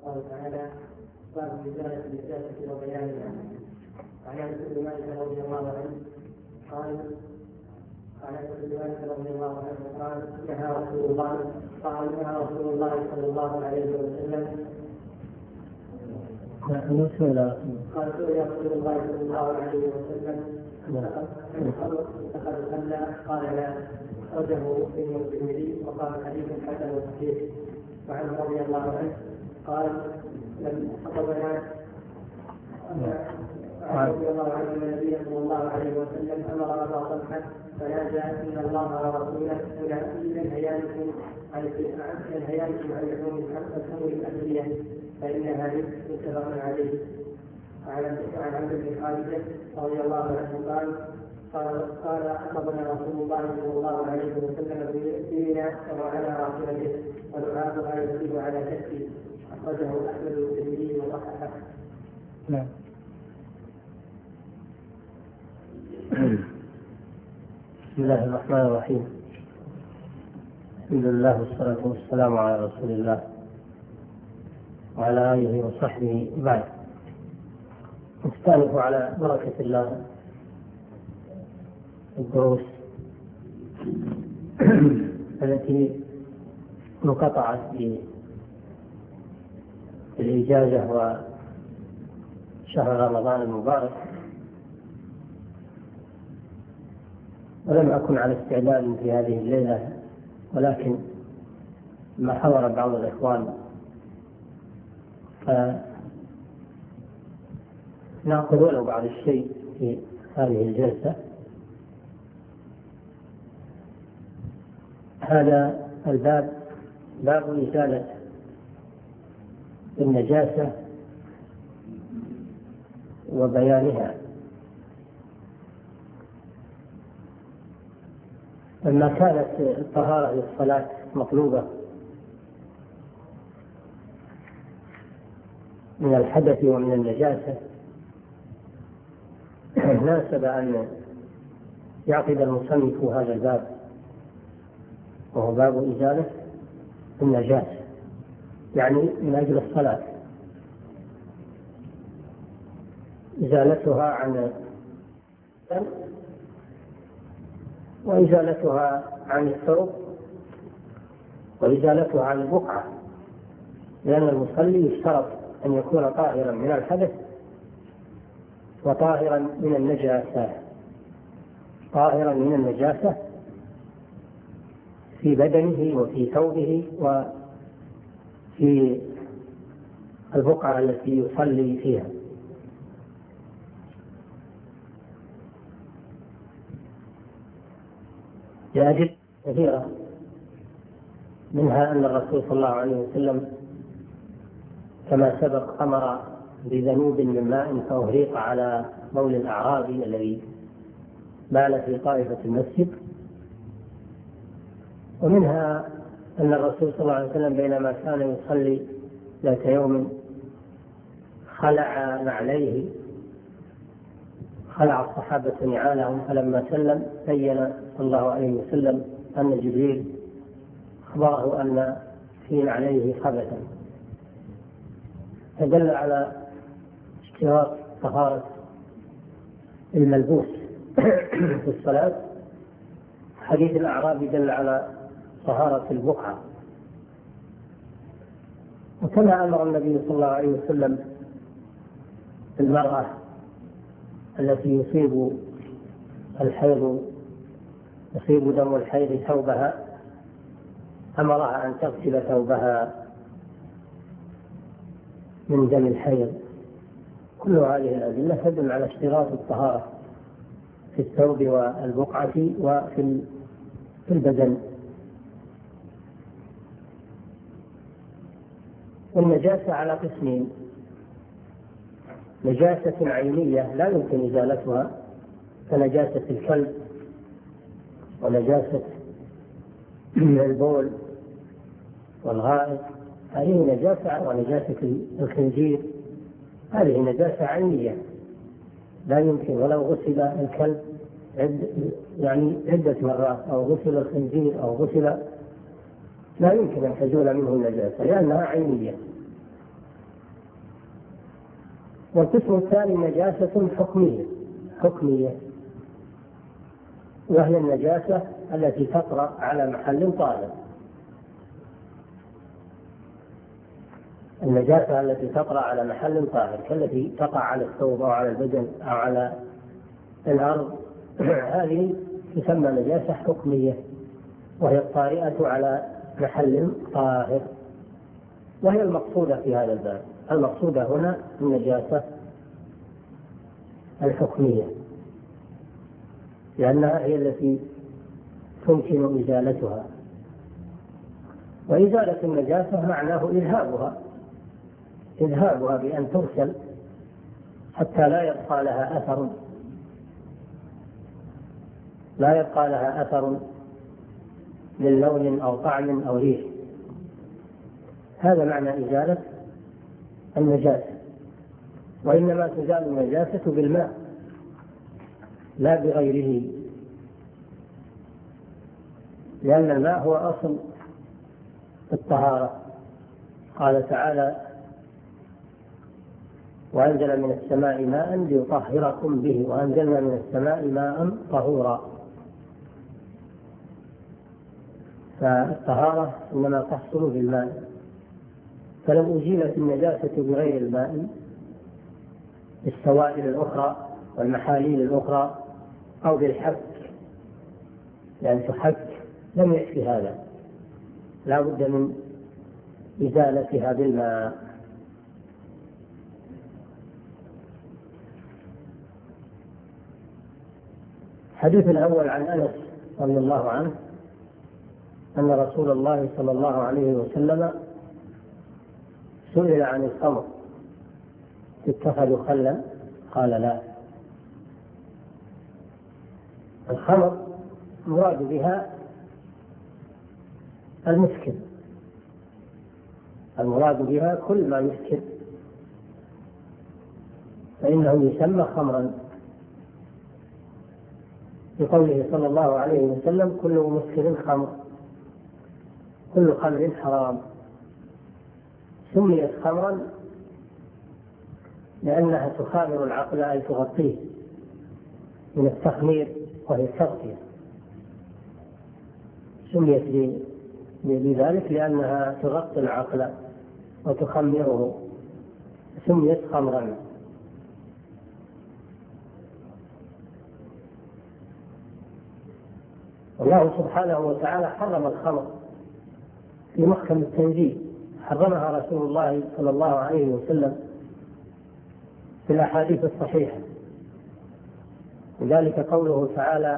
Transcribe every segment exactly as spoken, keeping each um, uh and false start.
قال تعالى: باب إزالة النجاسة وبيانها. عن أنس بن مالك رضي الله عنه قال عن أنس بن مالك رضي الله عنه قال نهى رسول الله قال نهى رسول الله صلى الله عليه وسلم نعم. قال سئل رسول الله صلى الله عليه وسلم اتخذ خلا قال لا. أخرجه ابن الترمذي وقال حديث حسن صحيح. وعنه رضي الله عنه قال لم خطبنا رضي الله عنه النبي صلى الله عليه وسلم امر ابا طلحه فنادى ان الله ورسوله ينهيانكم عن ينهيانكم عن لحوم الحمر الاسريه فانها رزق متفق عليه. وعن عبد بن خالد رضي الله عنه قال قال قال خطبنا رسول الله صلى الله عليه وسلم بنا وعلى راحلته ودعاءها يزيد على كفه. أخرجه أحمد والترمذي وصححه. نعم. بسم الله الرحمن الرحيم. الحمد لله والصلاة والسلام على رسول الله وعلى آله وصحبه بعد. نستأنف على بركة الله الدروس التي انقطعت بالإجازة وشهر رمضان المبارك، ولم أكن على استعداد في هذه الليلة، ولكن ما حضر بعض الإخوان فنأخذ ولو بعض الشيء في هذه الجلسة. هذا الباب باب إزالة النجاسة وبيانها. لما كانت الطهارة للصلاة مطلوبة من الحدث ومن النجاسة، ناسب أن يعقد المصنف هذا الباب، وهو باب إزالة النجاسة، يعني من أجل الصلاة، إزالتها عن وإزالتها عن الثوب وإزالتها عن البقعة، لأن المصلي يشترط أن يكون طاهرا من الحدث وطاهرا من النجاسة، طاهرا من النجاسة في بدنه وفي ثوبه وفي البقعة التي يصلي فيها. لأجل كثيرة، منها أن الرسول صلى الله عليه وسلم كما سبق أمر بذنوب من ماء فأهريق على بول الأعرابي الذي بال في طائفة المسجد. ومنها أن الرسول صلى الله عليه وسلم بينما كان يصلي ذات يوم خلع نعليه، خلع الصحابة نعالهم، فلما سلم بين صلى الله عليه وسلم أن جبريل أخبره أن في نعليه خبثا، فدل على اشتراط طهارة الملبوس في الصلاة. حديث الأعرابي دل على طهارة البقعة. وكما أمر النبي صلى الله عليه وسلم المرأة التي يصيب الحيض يصيب دم الحيض ثوبها، أمرها أن تغسل ثوبها من دم الحيض. كل هذه الأدلة تدل على اشتراط الطهارة في الثوب والبقعة وفي البدن. والنجاسة على قسمين: نجاسة عينية لا يمكن إزالتها كنجاسة الكلب ونجاسة البول والغائط، هذه نجاسة، ونجاسة الخنزير هذه نجاسة عينية لا يمكن، ولو غسل الكلب عد يعني عدة مرات أو غسل الخنزير أو غسل لا يمكن أن تزول منه النجاسة لأنها عينية. والقسم الثاني نجاسة حكمية حكمية وهي النجاسة التي تطرأ على محل طاهر. النجاسة التي تطرأ على محل طاهر كالتي تقع على الثوب أو على البدن أو على الأرض هذه تسمى نجاسة حكمية، وهي الطارئة على محل طاهر، وهي المقصودة في هذا الباب. المقصودة هنا النجاسة الحكمية لأنها هي التي تمكن إزالتها، وإزالة النجاسة معناه إذهابها إذهابها بأن تغسل حتى لا يبقى لها أثر لا يبقى لها أثر من لون أو طعم أو ريح. هذا معنى إزالة النجاسة. وإنما تزال النجاسة بالماء لا بغيره، لأن الماء هو أصل الطهارة. قال تعالى: وأنزل من السماء ماء ليطهركم به وأنزلنا من السماء ماء طهورا. فالطهارة إنما تحصل بالماء، فلو أزيلت النجاسة بغير الماء بالسوائل الأخرى والمحاليل الأخرى أو بالحك، يعني تحك، لم يكفي هذا، لا بد من إزالتها بالماء. الحديث الأول عن أنس رضي الله عنه أن رسول الله صلى الله عليه وسلم سئل عن الخمر اتخذوا خلا؟ قال: لا. الخمر مراد بها المسكر، المراد بها كل ما يسكر فإنه يسمى خمرا، بقوله صلى الله عليه وسلم: كل مسكر خمر، كل خمر حرام. سميت خمرا لأنها تخامر العقل أي تغطيه من التخمير وهي التغطية. سميت بذلك لأنها تغطي العقل وتخمره، سميت خمرا. الله سبحانه وتعالى حرم الخمر في محكم التنزيل، حرمها رسول الله صلى الله عليه وسلم في الأحاديث الصحيحة، وذلك قوله تعالى: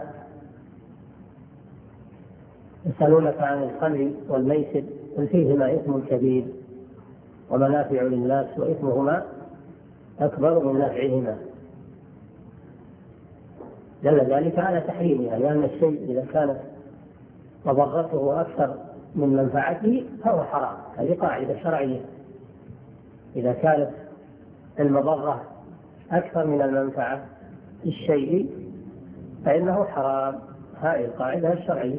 يسألونك عن الخمر والميسر قل فيهما إثم كبير ومنافع للناس وإثمهما أكبر من نفعهما. دل ذلك على تحريمها، لأن الشيء إذا كانت مضرته أكثر من منفعته فهو حرام. هذه قاعدة شرعية، إذا كانت المضرة أكثر من المنفعة في الشيء فإنه حرام. هذه القاعدة الشرعية.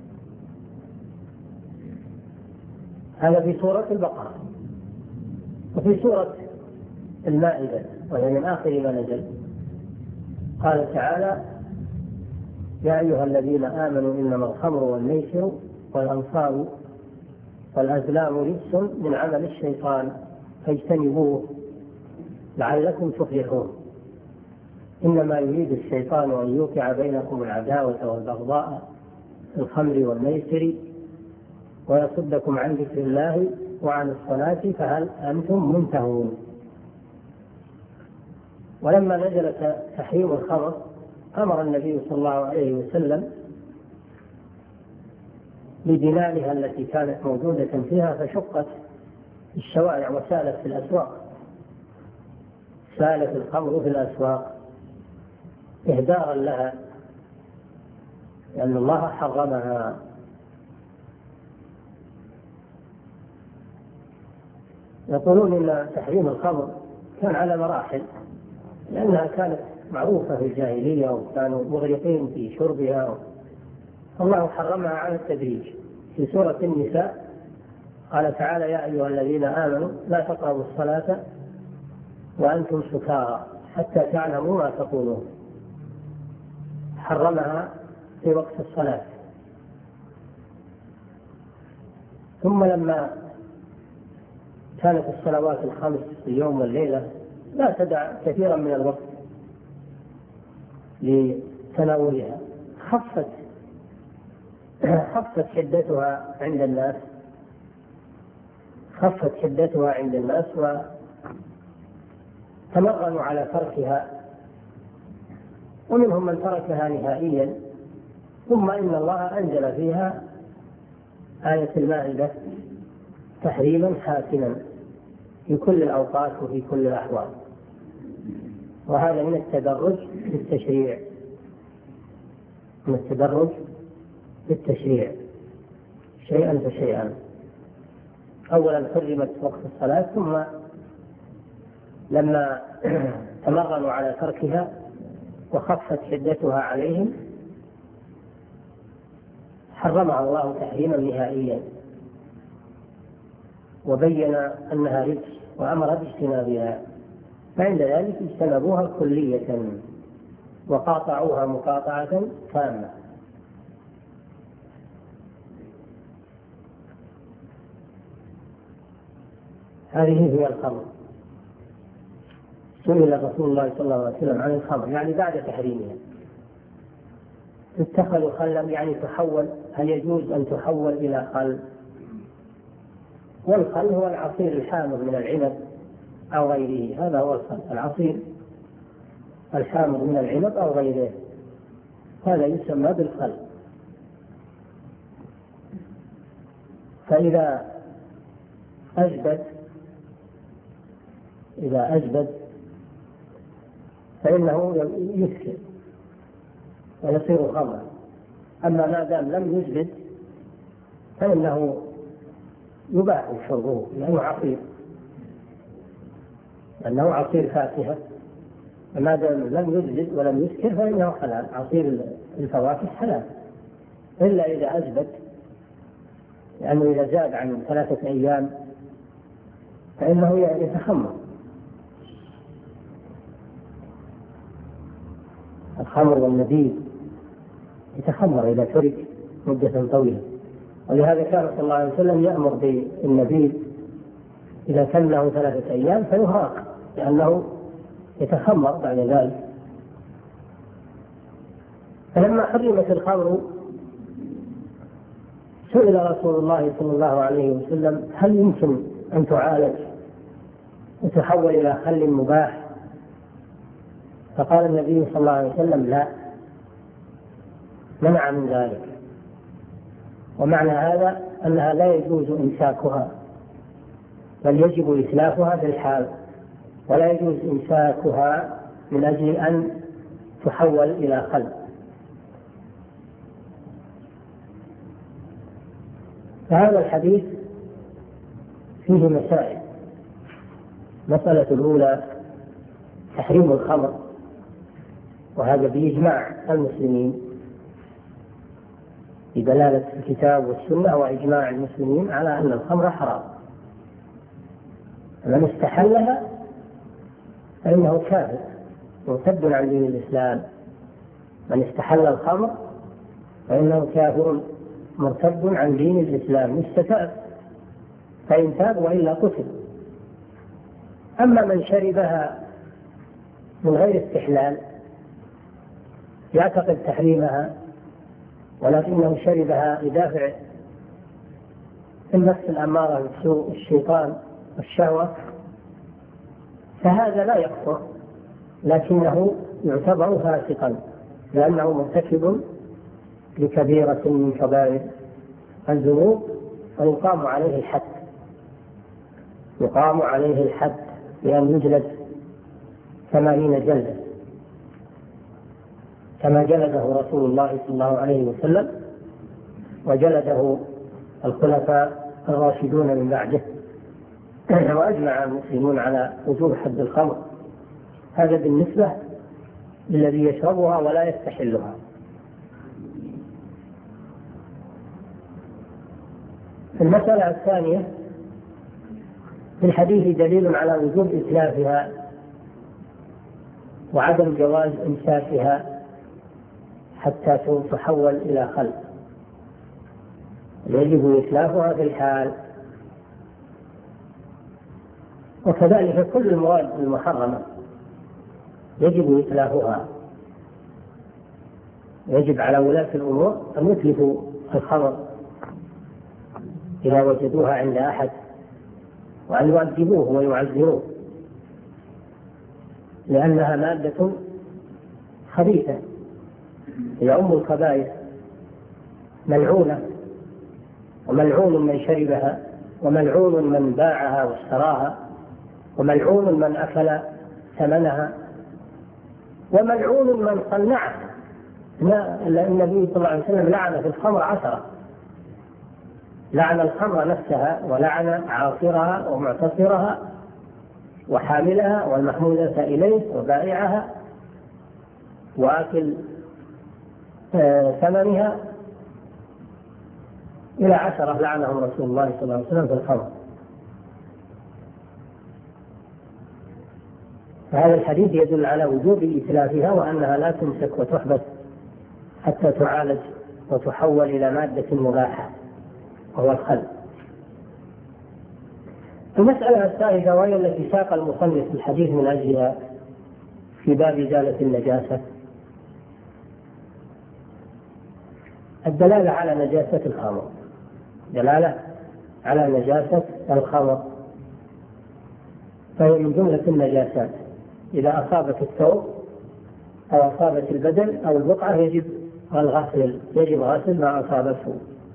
هذا في سورة البقرة. وفي سورة المائدة وهي من آخر ما نزل قال تعالى: يا أيها الذين آمنوا إنما الخمر والميسر والأنصاب والأزلام رجس من عمل الشيطان فاجتنبوه لعلكم تفلحون. إنما يريد الشيطان أن يوقع بينكم العداوة والبغضاء في الخمر والميسر ويصدكم عن ذكر الله وعن الصلاة فهل أنتم منتهون. ولما نزل تحريم الخمر أمر النبي صلى الله عليه وسلم بدلالها التي كانت موجودة فيها فشقت الشوارع وسالت في الأسواق، سالت الخمر في الأسواق إهدارا لها، لأن الله حرمها. يقولون إن تحريم الخمر كان على مراحل، لأنها كانت معروفة في الجاهلية وكانوا مغرقين في شربها، الله حرمها على التدريج. في سورة النساء قال تعالى: يا أيها الذين آمنوا لا تقربوا الصلاة وأنتم سكارى حتى تعلموا ما تقولون. حرمها في وقت الصلاة. ثم لما كانت الصلوات الخمس في اليوم والليلة لا تدع كثيرا من الوقت لتناولها، خفت خفت حدتها عند الناس خفت حدتها عند الناس وتمرنوا على تركها، ومنهم من تركها نهائيا. ثم إن الله أنزل فيها آية المائدة تحريما حاسما في كل الأوقات وفي كل الأحوال، وهذا من التدرج في التشريع من التدرج في التشريع شيئا فشيئا. أولا حرمت وقت الصلاة، ثم لما تمرنوا على تركها وخفت حدتها عليهم حرمها الله تحريما نهائيا، وبين أنها رجس وأمر باجتنابها، فعند ذلك اجتنبوها كلية وقاطعوها مقاطعة تامة. هذه هي الخمر. سئل رسول الله صلى الله عليه وسلم عن الخمر يعني بعد تحريمها، اتخذوا خلا يعني تحول، هل يجوز أن تحول إلى خل؟ والخل هو العصير الحامض من العنب أو غيره، هذا هو الخل، العصير الحامض من العنب أو غيره، هذا يسمى بالخل. فإذا أجبد إذا أجبد فإنه يسكر ويصير خمرا، أما ما دام لم يجبد فإنه يباح شربه لأنه عصير لأنه عصير فاكهة، وما دام لم يجبد ولم يسكر فإنه حلال، عصير الفواكه حلال، إلا إذا أجبد، لأنه إذا زاد عن ثلاثة أيام فإنه يتخمر. الخمر والنبيذ يتخمر إذا ترك مدة طويلة، ولهذا كان صلى الله عليه وسلم يأمر بالنبيذ إذا كان له ثلاثة أيام فيهراق لأنه يتخمر بعد ذلك. فلما حرمت الخمر سئل رسول الله صلى الله عليه وسلم هل يمكن أن تعالج وتحول إلى خل مباح؟ فقال النبي صلى الله عليه وسلم لا، منع من ذلك. ومعنى هذا أنها لا يجوز إمساكها، بل يجب إتلافها بالحال، ولا يجوز إمساكها من أجل أن تحول إلى خل. فهذا الحديث فيه مسائل. مسألة الأولى تحريم الخمر، وهذا بإجماع المسلمين بدلالة الكتاب والسنة وإجماع المسلمين على أن الخمر حرام. من استحلها فإنه كافر مرتد عن دين الإسلام. من استحل الخمر فإنه كافر مرتد عن دين الإسلام يستتاب، فإن تاب وإلا قتل. أما من شربها من غير استحلال يعتقد تحريمها ولكنه شربها لدافع النفس الأمارة بالسوء الشيطان والشهوة، فهذا لا يكفر، لكنه يعتبر فاسقا لأنه مرتكب لكبيرة من كبائر الذنوب، ويقام عليه الحد يقام عليه الحد بأن يجلد ثمانين جلدة كما جلده رسول الله صلى الله عليه وسلم وجلده الخلفاء الراشدون من بعده. وأجمع المسلمون على وجوب حد الخمر. هذا بالنسبة للذي يشربها ولا يستحلها. في المسألة الثانية في الحديث دليل على وجوب إتلافها وعدم جواز إمساكها حتى تحول إلى خل، يجب إتلافها في الحال. وكذلك كل المواد المحرمة يجب إتلافها، يجب على ولاة الأمور أن يتلفوا الخمر إذا وجدوها عند أحد، وأن يؤدبوه ويعزروه، لأنها مادة خبيثة هي أم الخبائث، ملعونة، وملعون من شربها، وملعون من باعها واشتراها، وملعون من أكل ثمنها، وملعون من صنعها. النبي صلى الله عليه وسلم لعن في الخمر عشرة، لعن الخمر نفسها، ولعن عاصرها ومعتصرها وحاملها والمحمولة إليه وبائعها وآكل ثمنها، إلى عشرة لعنهم رسول الله صلى الله عليه وسلم في الخمر. فهذا الحديث يدل على وجوب إتلافها، وأنها لا تمسك وتحبس حتى تعالج وتحول إلى مادة مباحة وهو الخل. المسألة الثالثة وهي التي ساق المصنف الحديث من أجلها في باب إزالة النجاسة، الدلالة على نجاسة الخمر، دلالة على نجاسة الخمر، فهي من جملة النجاسات. إذا أصابت الثوب أو أصابت البدن أو البقعة يجب الغسل، يجب غسل ما أصابته.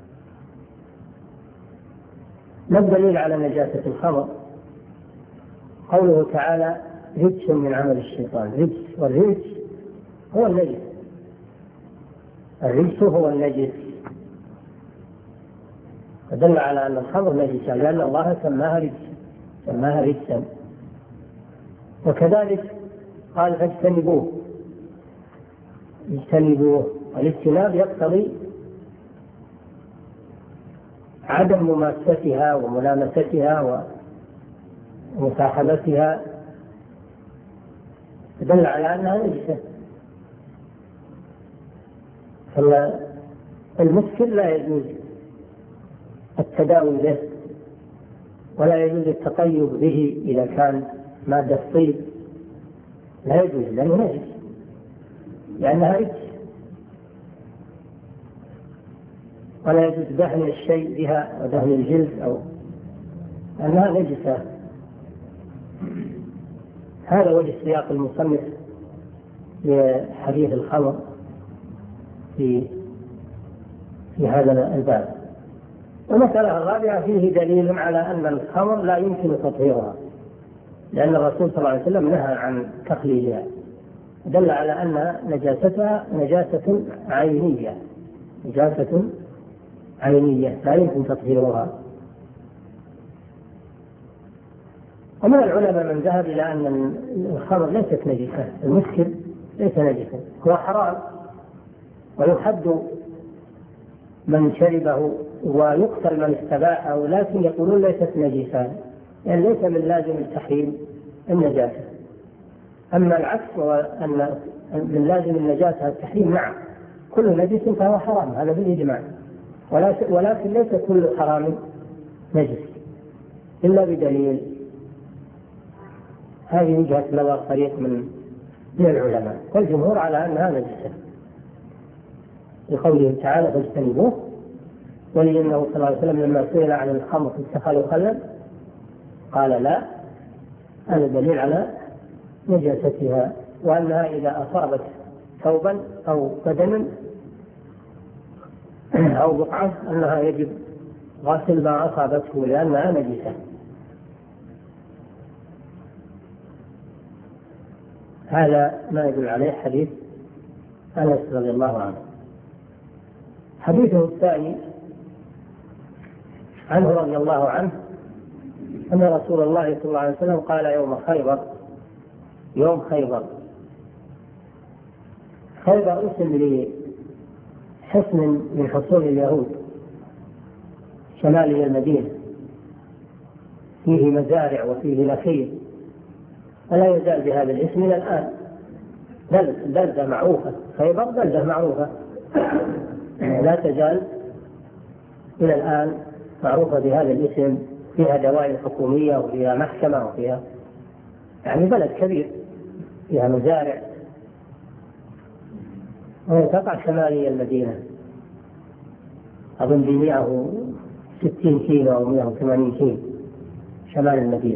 ما الدليل على نجاسة الخمر؟ قوله تعالى رجس من عمل الشيطان، رجس، والرجس هو النجس، الرجس هو النجس، فدل على أن الخمر نجسة لأن الله سماها رجس، سماها رجسا. وكذلك قال فاجتنبوه، اجتنبوه، والاجتناب يقتضي عدم مماستها وملامستها ومصاحبتها، دل على أنها نجسة. فالمسكر لا يجوز التداوي به، ولا يجوز التطيب به إذا كان مادة طيب، لا يجوز لأنه نجس، لأنها رجس. ولا يجوز دهن الشيء بها ودهن الجلد أو أنها نجسة. هذا وجه سياق المصنف لحديث الخمر في في هذا الباب. المسألة الرابعة فيه دليل على أن الخمر لا يمكن تطهيرها، لأن الرسول صلى الله عليه وسلم نهى عن تخليلها، دل على أن نجاستها نجاسة عينية، نجاسة عينية لا يمكن تطهيرها. ومن العلماء من ذهب إلى أن الخمر ليست نجسة، المسكر ليس نجسا، هو حرام ويحد من شربه ويقتل من استباحه، لكن يقولون ليست نجسا، يعني ليس من لازم التحريم النجاسة. أما العكس وأن من لازم النجاسة التحريم، نعم كل نجس فهو حرام، هذا بالإجماع، ولكن ليس كل حرام نجس إلا بدليل. هذه وجهة نظر فريق من من العلماء، والجمهور على أنها نجسة لقوله تعالى فاجتنبوه. ولأنه صلى الله عليه وسلم لما سئل عن الخمر اتخذوا خلا قال لا، هذا دليل على نجاستها، وأنها إذا أصابت ثوبا أو بدنا أو بقعة أنها يجب غسل ما أصابته لأنها نجسة. هذا ما يدل عليه حديث أنس رضي الله عنه. حديثه الثاني عنه رضي الله عنه أن رسول الله صلى الله عليه وسلم قال يوم خيبر، يوم خيبر، خيبر اسم لحصن من حصون اليهود شمالي المدينة، فيه مزارع وفيه نخيل، ولا يزال بهذا الاسم إلى الآن، بلدة معروفة، خيبر بلدة معروفة لا تزال إلى الآن معروفة بهذا الاسم، فيها دوائر حكومية وفيها محكمة وفيها يعني بلد كبير، فيها مزارع، وهي تقع شمالي المدينة، أظن بمئة وستين كيلو أو مئة وثمانين كيلو شمال المدينة.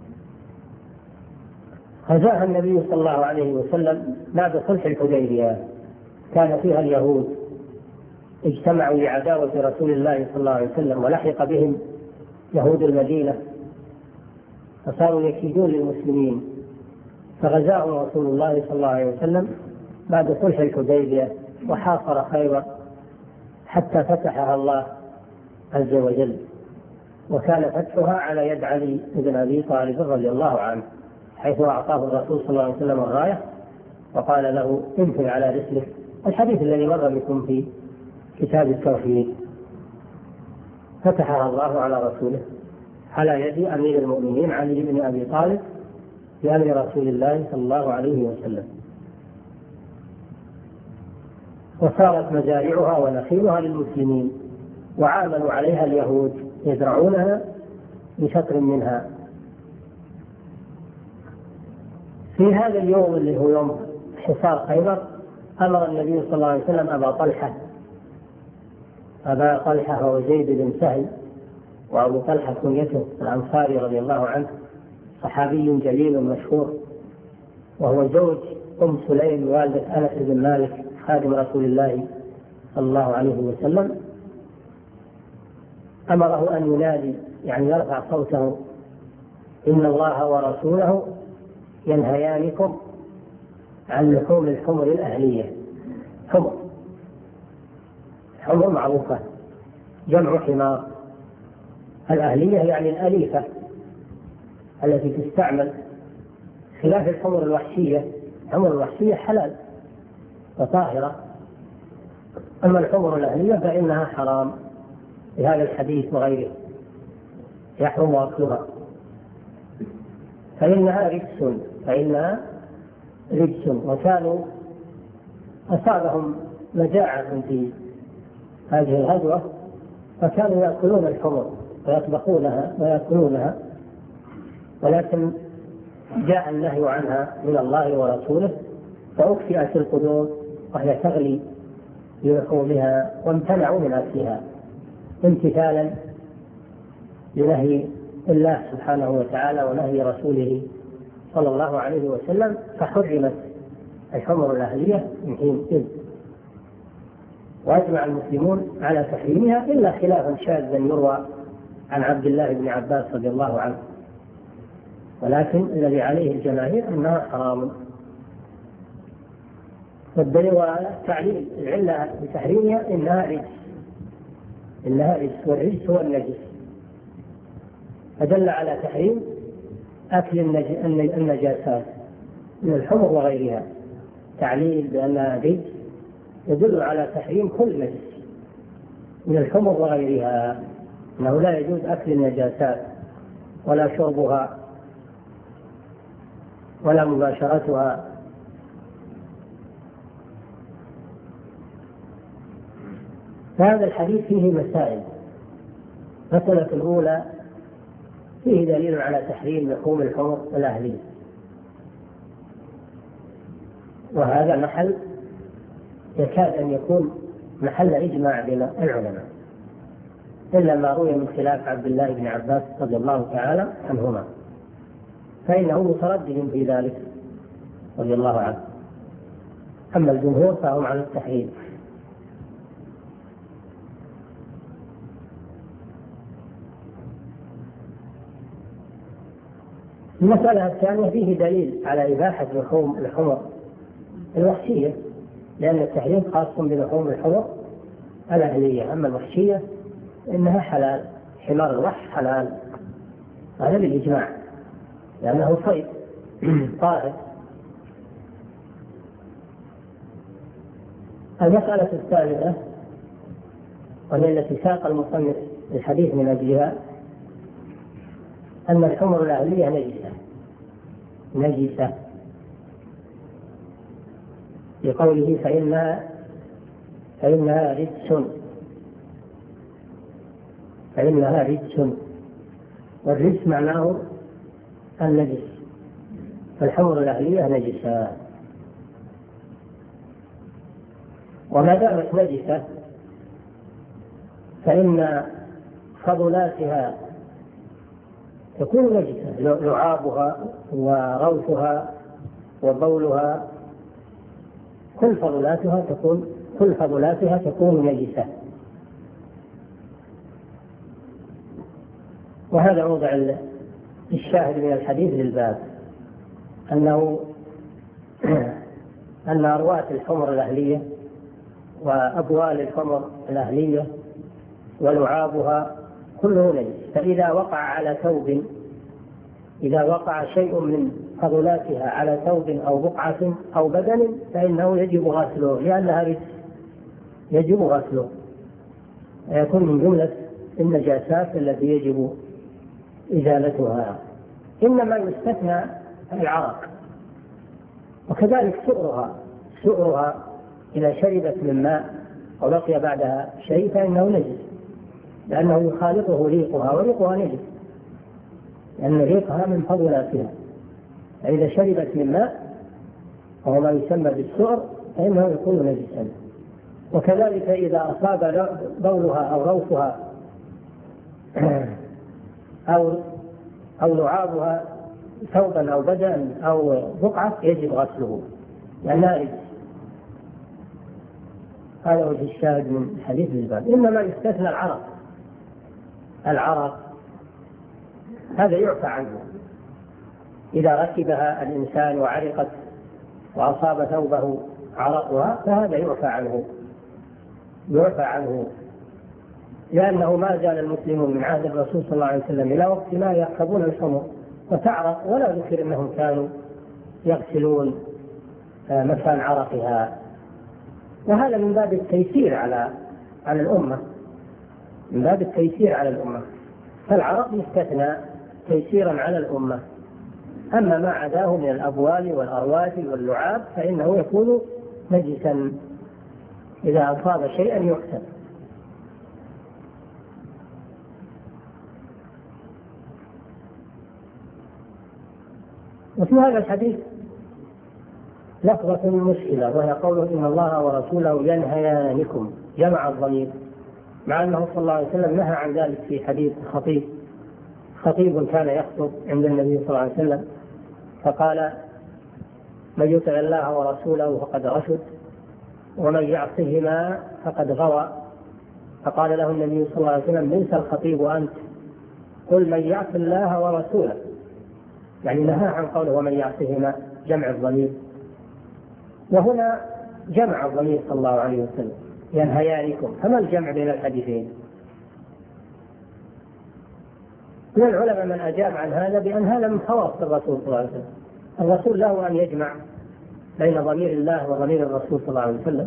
غزاها النبي صلى الله عليه وسلم بعد صلح الحديبية، كان فيها اليهود اجتمعوا لعداوة رسول الله صلى الله عليه وسلم، ولحق بهم يهود المدينة فصاروا يكيدون للمسلمين، فغزاهم رسول الله صلى الله عليه وسلم بعد صلح الحديبية وحاصر خيبر حتى فتحها الله عز وجل، وكان فتحها على يد علي بن أبي طالب رضي الله عنه، حيث أعطاه الرسول صلى الله عليه وسلم الراية وقال له انفذ على رسلك، الحديث الذي مر بكم في كتاب التوحيد. فتحها الله على رسوله على يد أمير المؤمنين علي بن أبي طالب بأمر رسول الله صلى الله عليه وسلم، وصارت مزارعها ونخيلها للمسلمين، وعاملوا عليها اليهود يزرعونها بشطر منها. في هذا اليوم اللي هو يوم حصار خيبر أمر النبي صلى الله عليه وسلم أبا طلحة أبا طلحة هو زيد بن سهل، وأبو طلحة كنيته الأنصاري رضي الله عنه، صحابي جليل مشهور، وهو زوج أم سليم والدة أنس بن مالك خادم رسول الله صلى الله عليه وسلم. أمره أن ينادي يعني يرفع صوته إن الله ورسوله ينهيانكم عن لحوم الحمر الأهلية. حمر حمر معروفة جمع حمار، الأهلية يعني الأليفة التي تستعمل، خلاف الحمر الوحشية. الحمر الوحشية حلال وطاهرة، أما الحمر الأهلية فإنها حرام بهذا الحديث وغيره، يحرم أكلها فإنها رجس فإنها رجس وكانوا أصابهم مجاعة في هذه الغزوة فكانوا يأكلون الحمر ويطبخونها ويأكلونها، ولكن جاء النهي عنها من الله ورسوله فأكفئت القدور وهي تغلي بلحومها وامتنعوا من أكلها امتثالا لنهي الله سبحانه وتعالى ونهي رسوله صلى الله عليه وسلم، فحرمت الحمر الأهلية من حين إذ، وأجمع المسلمون على تحريمها إلا خلافا شاذا يروى عن عبد الله بن عباس رضي الله عنه، ولكن الذي عليه الجماهير أنها حرام. والدليل والتعليل العلة بتحريمها إنها رجس، إنها رجس، والرجس هو النجس، فدل على تحريم أكل النجاسات من الحمر وغيرها. تعليل بأنها رجس يدل على تحريم كل نجس من الحمر وغيرها، أنه لا يجوز أكل النجاسات ولا شربها ولا مباشرتها. فهذا الحديث فيه مسائل. المسألة الأولى فيه دليل على تحريم لحوم الحمر الأهلية، وهذا محل يكاد أن يكون محل إجماع بين العلماء، إلا ما روي من خلاف عبد الله بن عباس رضي الله تعالى عنهما فإنه متردد في ذلك رضي الله عنه، أما الجمهور فهم على التحريم. المسألة الثانية فيه دليل على إباحة لحوم الحمر الوحشية، لأن التحريم خاص بلحوم الحمر الأهلية، أما الوحشية إنها حلال، حمار الوحش حلال، هذا بالإجماع لأنه صيد طاهر. المسألة الثالثة وهي التي ساق المصنف الحديث من أجلها أن الحمر الأهلية نجسة نجسة بقوله فإنها فإنها رجس فإنها رجس والرجس معناه النجس، فالحمر الأهلية نجسة، وما دامت نجسة فإن فضلاتها تكون نجسة، لعابها وروثها وبولها كل فضلاتها تكون كل فضلاتها تكون نجسة. وهذا موضع الشاهد من الحديث للباب، أنه أن أرواث الحمر الأهلية وأبوال الحمر الأهلية ولعابها كله نجس، فإذا وقع على ثوب إذا وقع شيء من فضلاتها على ثوب أو بقعة أو بدن فإنه يجب غسله، لأنها رجس يجب غسله، يكون من جملة النجاسات التي يجب إزالتها. إنما يستثنى العرق، وكذلك سؤرها سؤرها إذا شربت من ماء وبقي بعدها شيء فإنه نجس، لأنه يخالطه ريقها وريقها نجس، لأن ريقها من فضلاتها، فإذا شربت من ماء وهو ما يسمى بالسؤر فإنه يكون نجسا. وكذلك إذا أصاب بولها أو روثها أو أو لعابها ثوبا أو بدنا أو بقعة يجب غسله لأنها نجس. هذا وجه الشاهد من حديث الباب. إنما يستثنى العرق العرق هذا يعفى عنه، إذا ركبها الإنسان وعرقت وأصاب ثوبه عرقها فهذا يعفى عنه يعفى عنه لأنه ما زال المسلمون من عهد الرسول صلى الله عليه وسلم إلى وقت ما يركبون الحمر وتعرق، ولا ذكر أنهم كانوا يغسلون مكان عرقها. وهذا من باب التيسير على على الأمة من باب التيسير على الأمة فالعرق يستثنى تيسيرا على الأمة. أما ما عداه من الأبوال والأرواث واللعاب فإنه يكون نجسا إذا أصاب شيئا يغسل. وفي هذا الحديث لفظة مشكلة، وهي قوله إن الله ورسوله ينهيانكم، جمع الضمير، مع أنه صلى الله عليه وسلم نهى عن ذلك في حديث خطيب خطيب كان يخطب عند النبي صلى الله عليه وسلم فقال من يطع الله ورسوله فقد رشد ومن يعصهما فقد غوى، فقال له النبي صلى الله عليه وسلم ليس الخطيب أنت، قل من يعص الله ورسوله، يعني نهى عن قوله ومن يعصهما جمع الضمير. وهنا جمع الضمير صلى الله عليه وسلم ينهيانكم، فما الجمع بين الحديثين؟ من العلماء من أجاب عن هذا بأن هذا من خواص الرسول صلى الله عليه وسلم، الرسول له أن يجمع بين ضمير الله وضمير الرسول صلى الله عليه وسلم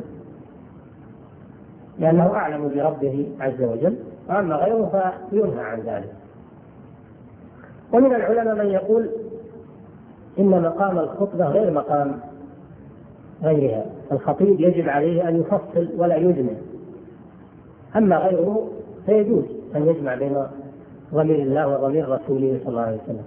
لأنه أعلم بربه عز وجل، وأما غيره فينهى عن ذلك. ومن العلماء من يقول إن مقام الخطبة غير مقام غيرها، الخطيب يجب عليه أن يفصل ولا يجمع، أما غيره فيجوز أن يجمع بين ضمير الله وضمير رسوله صلى الله عليه وسلم،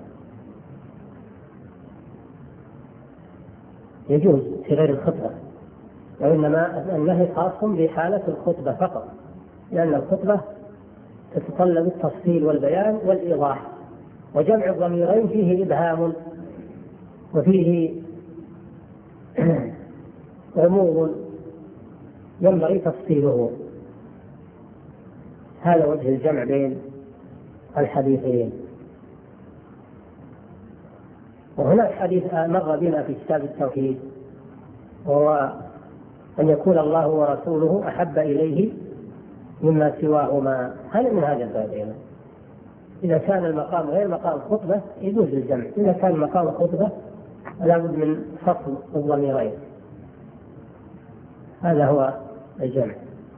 يجوز في غير الخطبة، وإنما النهي خاص بحالة الخطبة فقط، لأن الخطبة تتطلب التفصيل والبيان والإيضاح، وجمع الضميرين فيه إبهام وفيه أمور ينبغي تفصيله. هذا وجه الجمع بين الحديثين. وهناك حديث مر بنا في كتاب التوحيد وهو أن يكون الله ورسوله أحب إليه مما سواهما، هذا من هذا الباب. إذا كان المقام غير مقام خطبة يجوز الجمع، إذا كان مقام خطبة لا بد من فصل الضميرين، هذا هو الجمع.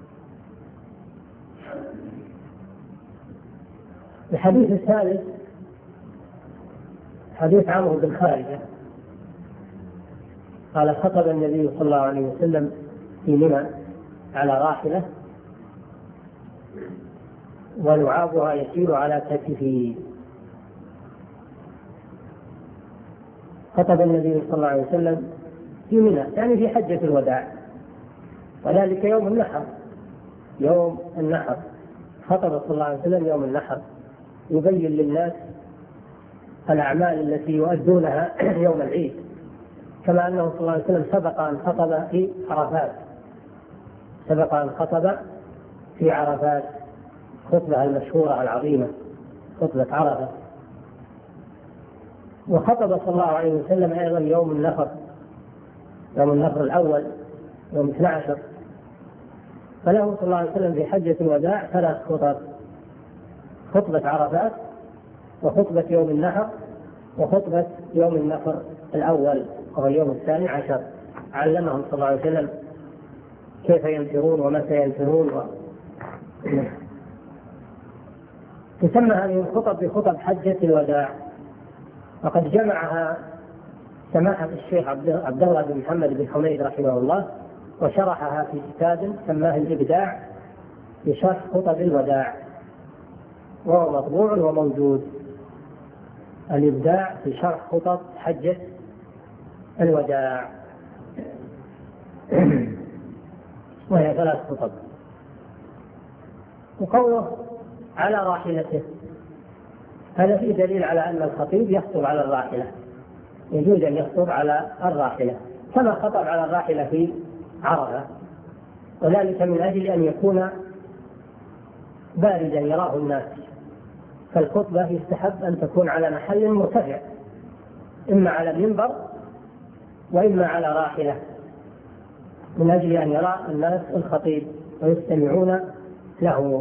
الحديث الثالث حديث عمرو بن خارجة قال خطب النبي صلى الله عليه وسلم في منى على راحلة ولعابها يسير على كتفه. خطب النبي صلى الله عليه وسلم في منى يعني في حجة الوداع، وذلك يوم النحر. يوم النحر خطب صلى الله عليه وسلم يوم النحر يبين للناس الأعمال التي يؤدونها يوم العيد، كما أنه صلى الله عليه وسلم سبق أن خطب في عرفات سبق أن خطب في عرفات خطبة المشهورة العظيمة خطبة عرفة. وخطب صلى الله عليه وسلم أيضا يوم النفر يوم النفر الأول يوم اثني عشر. فله صلى الله عليه وسلم في حجة الوداع ثلاث خطب: خطبة عرفات، وخطبة يوم النحر، وخطبة يوم النفر الأول وهو اليوم الثاني عشر. علمهم صلى الله عليه وسلم كيف ينفرون ومتى ينفرون و... تسمى هذه الخطب بخطب حجة الوداع، وقد جمعها سماحة الشيخ عبد الله بن محمد بن حميد رحمه الله وشرحها في كتاب سماه الإبداع في شرح خطب الوداع، وهو مطبوع وموجود. الإبداع في شرح خطب حجة الوداع وهي ثلاث خطب. وقوله على راحلته هذا فيه دليل على أن الخطيب يخطب على الراحلة، يجوز أن يخطب على الراحلة كما خطب على الراحلة في عرفة، وذلك من أجل أن يكون باردا يراه الناس. فالخطبة يستحب أن تكون على محل مرتفع، إما على منبر وإما على راحلة، من أجل أن يرى الناس الخطيب ويستمعون له.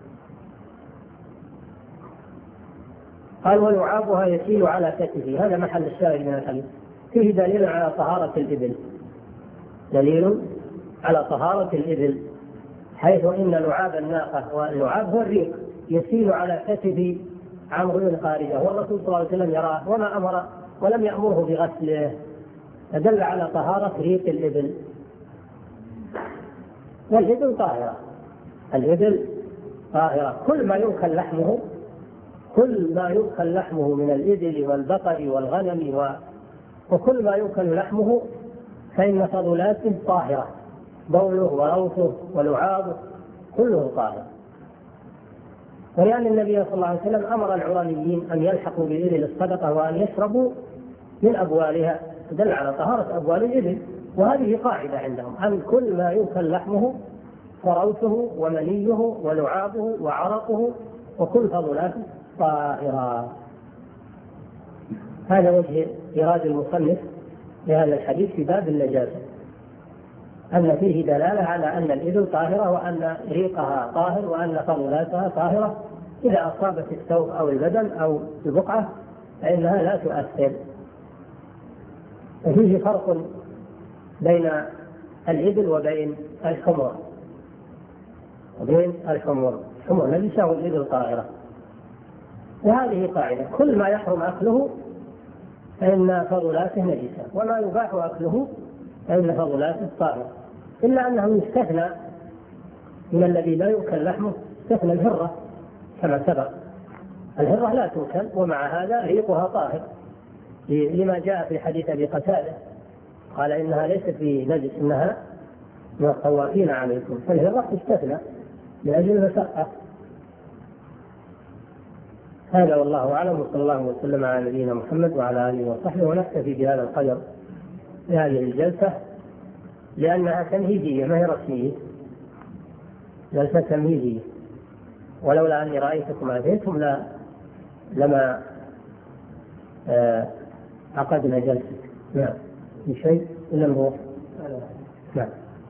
قال ولعابها يسيل على كتفه، هذا محل الشاهد من الحديث. فيه دليل على طهارة الإبل، دليل على طهارة الإبل، حيث إن لعاب الناقة، واللعاب هو الريق، يسيل على كتف عمرو بن خارجة، والرسول صلى الله عليه وسلم يراه وما أمر ولم يأمره بغسله، فدل على طهارة ريق الإبل. والإبل طاهرة، الإبل طاهرة، كل ما يؤكل لحمه كل ما يؤكل لحمه من الإبل والبقر والغنم و... وكل ما يؤكل لحمه فإن فضلاته طاهرة، بوله وروثه ولعابه كله طاهر. ولأن النبي صلى الله عليه وسلم أمر العرانيين أن يلحقوا بإبل الصدقة وأن يشربوا من أبوالها، دل على طهارة أبوال الإبل. وهذه قاعدة عندهم أن كل ما يؤكل لحمه وروثه ومنيه ولعابه وعرقه وكل فضلاته طاهرة. هذا وجه إيراد المصنف لهذا الحديث في باب النجاسة، أن فيه دلالة على أن الإبل طاهرة وأن ريقها طاهر وأن فضلاتها طاهرة، إذا أصابت الثوب أو البدن أو البقعة فإنها لا تؤثر. وفيه فرق بين الإبل وبين الحمر وبين الحمر الحمر نجسة والإبل طاهرة. وهذه قاعدة: كل ما يحرم أكله فإن فضلاته نجسة، وما يباح أكله فإن فضلاته طاهرة، إلا أنه يستثنى من الذي لا يؤكل لحمه، استثنى الهرة كما سبق. الهرة لا تؤكل ومع هذا ريقها طاهر، لما جاء في حديث أبي قتادة قال إنها ليست في نجس، إنها من الطوافين عليكم، فالهرة تستثنى لأجل المشقة. هذا والله أعلم، وصلى الله وسلم على نبينا محمد وعلى آله وصحبه. ونكتفي بهذا القدر في هذه الجلسة لأنها تمهيدية ما هي رسمية، جلسة تمهيدية، ولولا أني رأيتكم أتيتم لا لما آه عقدنا جلسة. نعم، في شيء إلا الروح. نعم.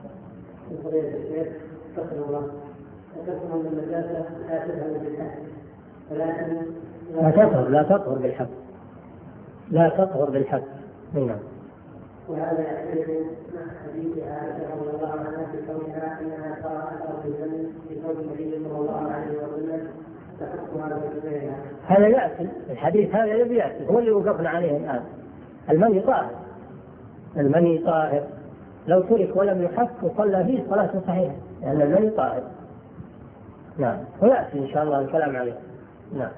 لا تطهر لا تطهر بالحق لا تطهر بالحق. نعم. وهذا يختلف مع حديث عائشة رضي الله عنها في كونها انها ترى اثر الدم في كون النبي صلى الله عليه وسلم تحكها بكفيها. هذا يأتي الحديث، هذا يبي يأتي، هو اللي وقفنا عليه الآن. المني طاهر، المني طاهر، لو ترك ولم يحك وصلى فيه صلاته صحيحة لأن المني طاهر. نعم، ويأتي إن شاء الله الكلام عليه. نعم.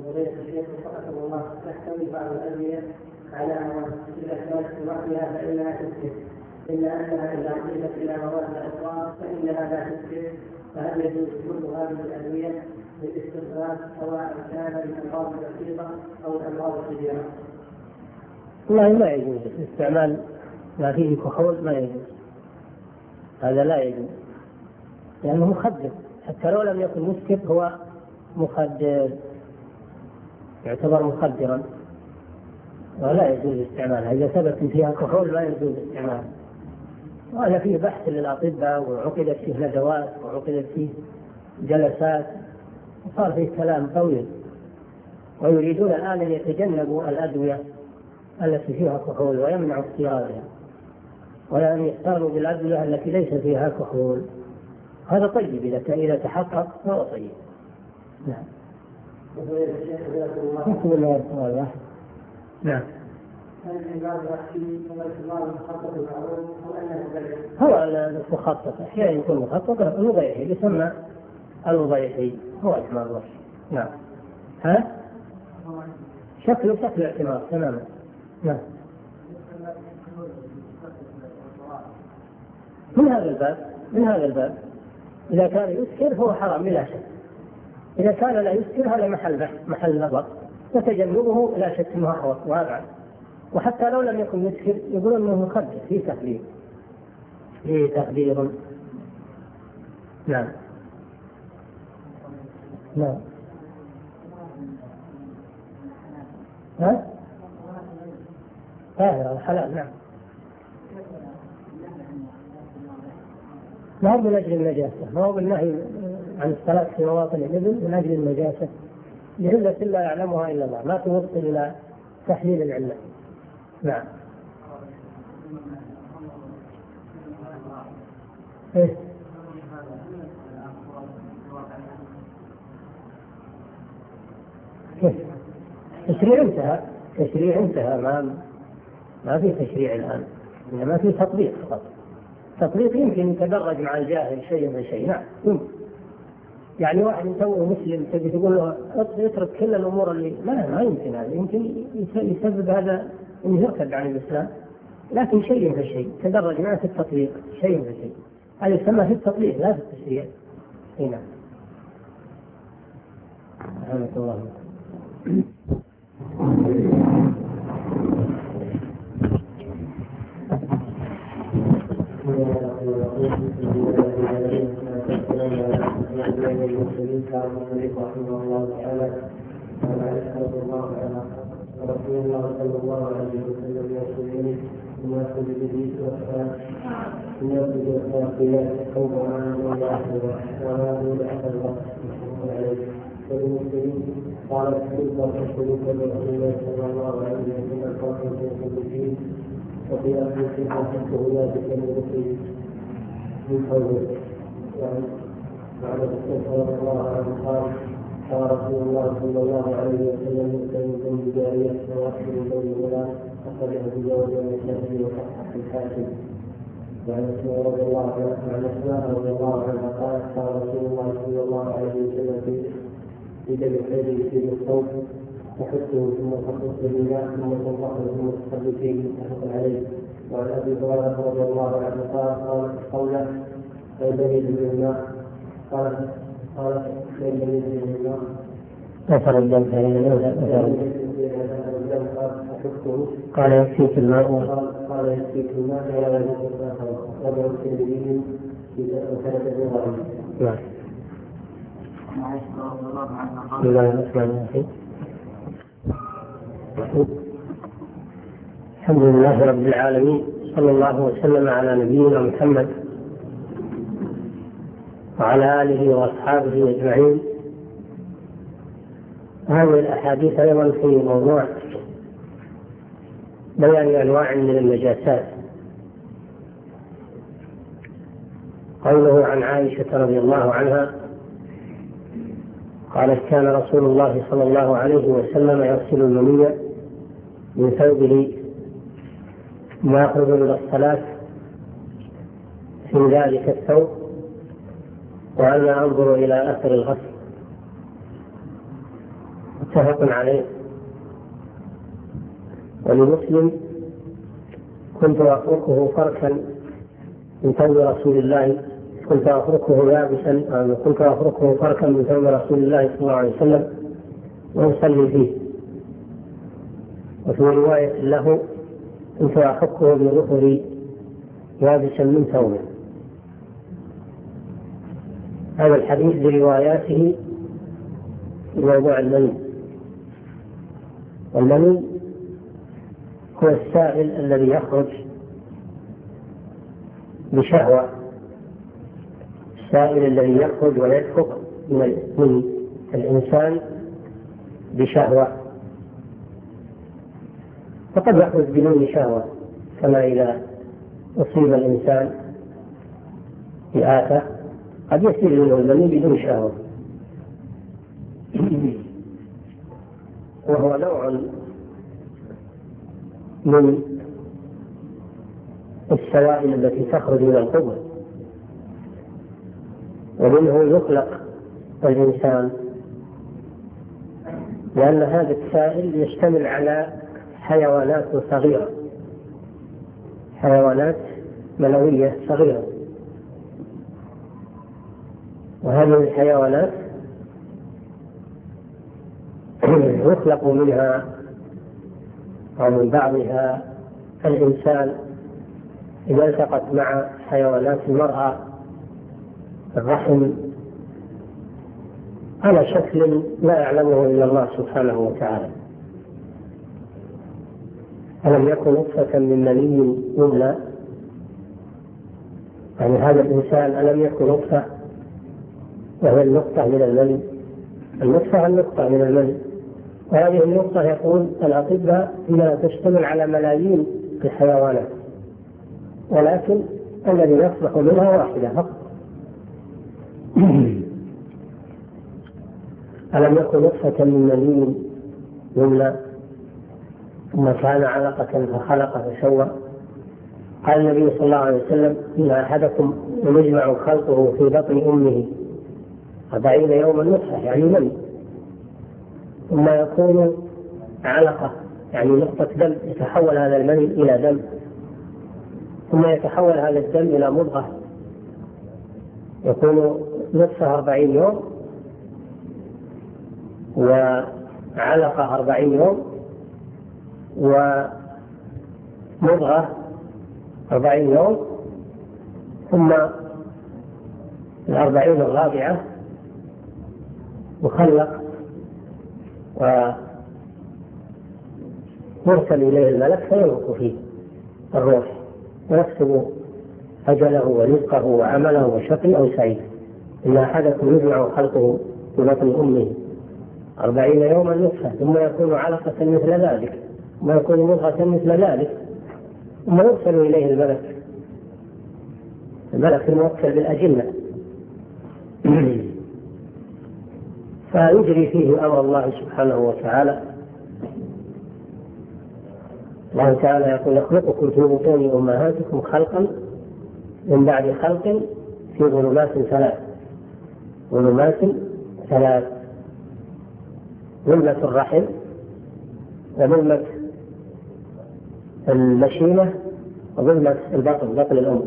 تحتوي بعض الأدوية على مواد إذا كانت في بعضها فإنها تسكر، إلا أنها إذا أضيفت إلى مواد أخرى فإنها لا تسكر، فهل يجوز كل هذه الأدوية للاستخراج سواء كان الأمراض البسيطة أو الأمراض الكبيرة؟ والله ما يجوز استعمال ما فيه كحول، ما يجوز، هذا لا يجوز لأنه مخدر، حتى لو لم يكن مسكر هو مخدر، يعتبر مخدرا ولا يجوز استعمالها. إذا ثبت فيها كحول لا يجوز استعمالها. وهذا فيه بحث للأطباء وعقدت فيه ندوات وعقدت فيه جلسات وصار فيه كلام طويل، ويريدون الآن أن يتجنبوا الأدوية التي فيها كحول ويمنعوا استيرادها، وأن يختاروا بالأدوية التي ليس فيها كحول. هذا طيب إذا إذا تحقق فهو طيب. نعم. بسم الله الرحمن الرحيم. نعم. هو المخطط أحيانا يكون مخطط المضيحي يسمى المضيحي هو اعتماد الوصف. نعم. ها؟ شكله شكل اعتماد تماما. نعم. من هذا الباب من هذا الباب إذا كان يسكر فهو حرام بلا شك، إذا كان لا يسكر هذا محل بحث محل نظر، وتجنبه لا شك أنه أحوط وأبعد. وحتى لو لم يكن يسكر يقولون أنه مخدر في تخدير في تخدير. نعم. نعم. ها؟ طاهر حلال. نعم. ما هو من أجل النجاسة، ما هو بالنهي عن الصلاة في مواطن الإبل من أجل النجاسة، لعلة لا يعلمها إلا الله، ما توصل إلى تحليل العلة. نعم. إيه؟ تشريع انتهى، تشريع انتهى، ما ما في تشريع الآن، إنما في تطبيق فقط. تطبيق يمكن يتدرج مع الجاهل شيء بشيء. نعم يمكن. يعني واحد توه مسلم تبي تقول له اترك كل الأمور اللي ما ما يمكن، هذا يمكن يسبب هذا إنه يرتد عن الإسلام، لكن شيء فشيء تدرج معه في التطبيق شيء فشيء، هذا يسمى في التطبيق لا في التشريع. هنا رحمة الله. رسول الله صلى الله عليه وسلم يقول الناس بالجديد والسلام الناس بالخيرات خوف عن الآخرة وهذا لحظة الوقت عليه. فالمسلمين قالت تلك الرسول رسول الله صلى الله عليه وسلم فاطمة في الدين وفي أهل الصفة ذلك المسلم من قوله يعني بعد الرسول صلى الله عليه وسلم قال قال رسول الله صلى الله عليه وسلم يؤتمن بجارية ويحصل بين الغلام أخرجه بجوز النسائي وصححه الحاكم. وعن اسماء رضي الله عنها عن اسماء رضي الله عنها قالت قال رسول الله صلى الله عليه وسلم في في دم الحيض يصيب الصوت تحسه ثم تخص بالماء ثم تنضح ثم تصلي فيه متفق عليه. وعن ابي هريره رضي الله عنه قال قال قوله فينبغي بالماء قال قال فينبغي بالماء أثر الدم قال يكفيك الماء قال يكفيك الماء ولا يكفيك الآخر وضع التنبيه وكانت الغرب. نعم. بسم الله الرحمن الرحيم. الحمد لله رب العالمين، صلى الله وسلم على نبينا محمد وعلى آله وأصحابه أجمعين. هذه الأحاديث أيضا في موضوع بيان أنواع من النجاسات. قوله عن عائشة رضي الله عنها قالت كان رسول الله صلى الله عليه وسلم يغسل المني من ثوبه ويخرج إلى الصلاة في ذلك الثوب، وأنا أنظر إلى أثر الغسل. متفق عليه. ولمسلم: كنت أفركه فركا من ثوب رسول الله كنت أفركه يابسا كنت أفركه فركا من ثوب رسول الله صلى الله عليه وسلم وأصلي فيه. وفي رواية له: كنت أحكه بظهري يابسا من ثوبه. هذا الحديث برواياته في موضوع المني. والمني هو السائل الذي يخرج بشهوة، السائل الذي يخرج ويدفق من الإنسان بشهوة، فقد يخرج بدون شهوة، كما إذا أصيب الإنسان بآفة قد يصير منه المني بدون شهوة، وهو نوع من السوائل التي تخرج من القبر، ومنه يخلق الإنسان، لأن هذا السائل يشتمل على حيوانات صغيرة، حيوانات منوية صغيرة، وهذه الحيوانات يخلق منها أو من بعضها الإنسان إذا التقت مع حيوانات المرأة الرحم على شكل لا يعلمه إلا الله سبحانه وتعالى. ألم يكن نطفة من مني يمنى، يعني هذا الإنسان ألم يكن نطفة، وهي النقطة من المني، النطفة النقطة من المني، وهذه النقطة يقول الأطباء إنها تشتمل على ملايين الحيوانات، ولكن الذي يصلح منها واحدة فقط. ألم يكن نطفة من مني يمنى ثم كان علقة فخلق فسوى. قال النبي صلى الله عليه وسلم: إن أحدكم يجمع خلقه في بطن أمه أربعين يوما نطفة، يعني مني، ثم يكون علقة، يعني نقطة دم، يتحول هذا المني إلى دم، ثم يتحول هذا الدم إلى مضغة، يكون نطفة أربعين يوم، وعلقة أربعين يوم، ومضغة أربعين يوم، ثم الأربعين الرابعة مخلق ويرسل إليه الملك فينفخ فيه الروح ويكتب أجله ورزقه وعمله وشقي أو سعيد. إن أحدكم يجمع خلقه في بطن أمه أربعين يوما نطفة، ثم يكون علقة مثل ذلك، ثم يكون مضغة مثل ذلك، ثم يرسل إليه الملك، الملك الموكل بالأجنة، فيجري فيه أمر الله سبحانه وتعالى. الله تعالى يقول: يخلقكم في بطون أمهاتكم خلقا من بعد خلق في ظلمات ثلاث، ظلمات ثلاث: ظلمة الرحم، وظلمة المشيمة، وظلمة البطن، بطن الأم.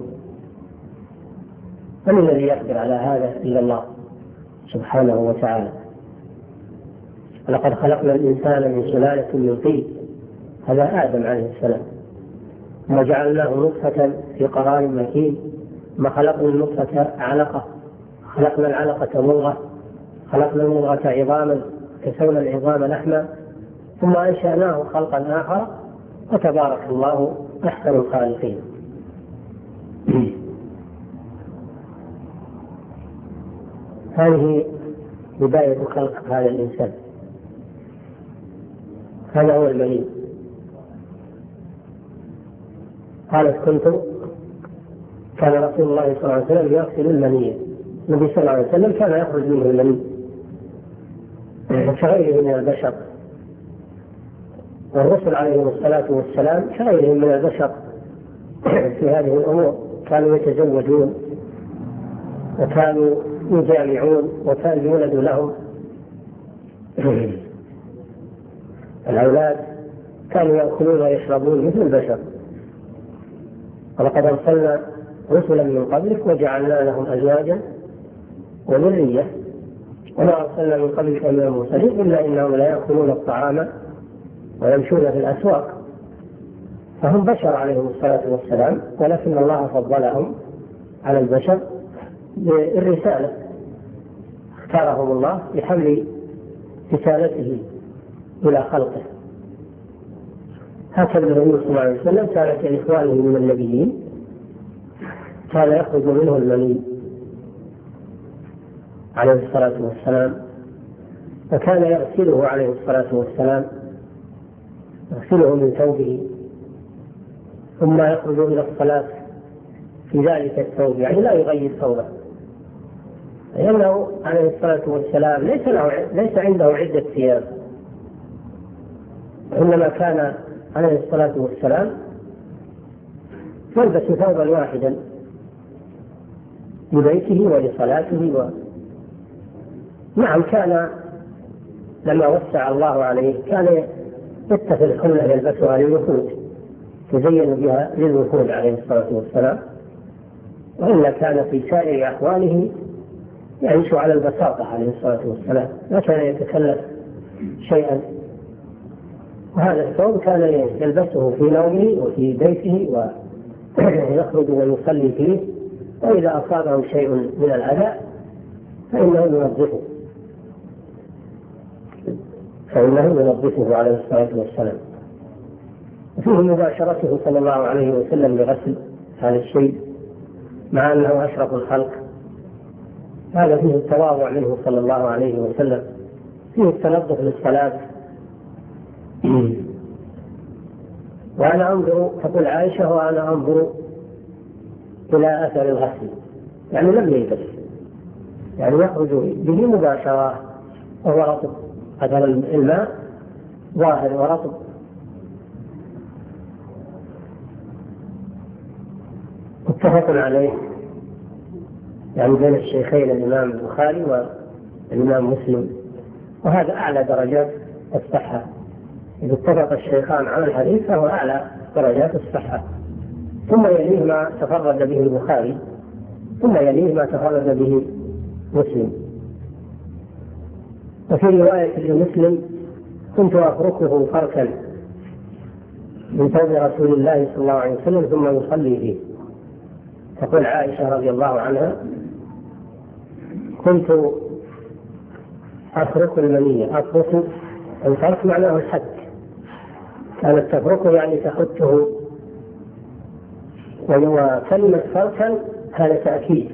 من الذي يقدر على هذا إلا الله سبحانه وتعالى. لقد خلقنا الإنسان من سلالة من طين، هذا آدم عليه السلام، ثم جعلناه نطفة في قرار مكين، ثم خلقنا النطفة علقة، خلقنا العلقة مضغة، خلقنا المضغة عظاما، كسونا العظام لحما، ثم أنشأناه خلقا آخر، وتبارك الله أحسن الخالقين. هذه بداية خلق هذا الإنسان، هذا هو المني. قالت: كنت كان رسول الله صلى الله عليه وسلم يغسل المني، النبي صلى الله عليه وسلم كان يخرج منه المني كغيره من البشر، والرسل عليهم الصلاة والسلام كغيرهم من البشر في هذه الأمور، كانوا يتزوجون وكانوا يجامعون وكان يولد لهم الأولاد، كانوا يأكلون ويشربون مثل البشر. ولقد أرسلنا رسلا من قبلك وجعلنا لهم أزواجا وذرية وما أرسلنا من قبلك من المرسلين إلا إنهم لا يأكلون الطعام ويمشون في الأسواق. فهم بشر عليهم الصلاة والسلام، ولكن الله فضلهم على البشر بالرسالة، اختارهم الله بحمل رسالته إلى خلقه. هكذا النبي صلى الله عليه وسلم كان كإخوانه من النبيين، كان يخرج منه المني عليه الصلاة والسلام، فكان يغسله عليه الصلاة والسلام، يغسله من ثوبه ثم يخرج إلى الصلاة في ذلك الثوب، يعني لا يغير ثوبه، لأنه عليه الصلاة والسلام ليس, ليس عنده عدة ثياب، إنما كان عليه الصلاة والسلام يلبس ثوبا واحدا لبيته ولصلاته و... نعم، كان لما وسع الله عليه كان يتخذ الحلة يلبسها للوفود، تزين بها للوفود عليه الصلاة والسلام، وإلا كان في سائر أحواله يعيش على البساطة عليه الصلاة والسلام، ما كان يتكلف شيئا. وهذا الثوب كان يلبسه في نومه وفي بيته ويخرج ويصلي فيه، وإذا أصابه شيء من الأذى فإنه ينظفه فإنه ينظفه عليه الصلاة والسلام. وفيه مباشرته صلى الله عليه وسلم لغسل هذا الشيء مع أنه أشرف الخلق، هذا فيه التواضع منه صلى الله عليه وسلم، فيه التنظف للصلاة. وأنا أنظر، تقول عائشة، وأنا أنظر إلى أثر الغسل، يعني لم يلبس، يعني يخرج به مباشرة وهو رطب، أثر الماء ظاهر ورطب. متفق عليه يعني بين الشيخين الإمام البخاري والإمام مسلم، وهذا أعلى درجات الصحة. إذا اتفق الشيخان على الحديث فهو أعلى درجات الصحة، ثم يليه ما تفرد به البخاري، ثم يليه ما تفرد به مسلم. وفي رواية لمسلم: كنت أفركه فركا من ثوب رسول الله صلى الله عليه وسلم ثم يصلي فيه. تقول عائشة رضي الله عنها: كنت أفرك المنية. أفرك الفرك معناه الحد، كانت تفركه يعني تحته، وكلمة فركا هذا تأكيد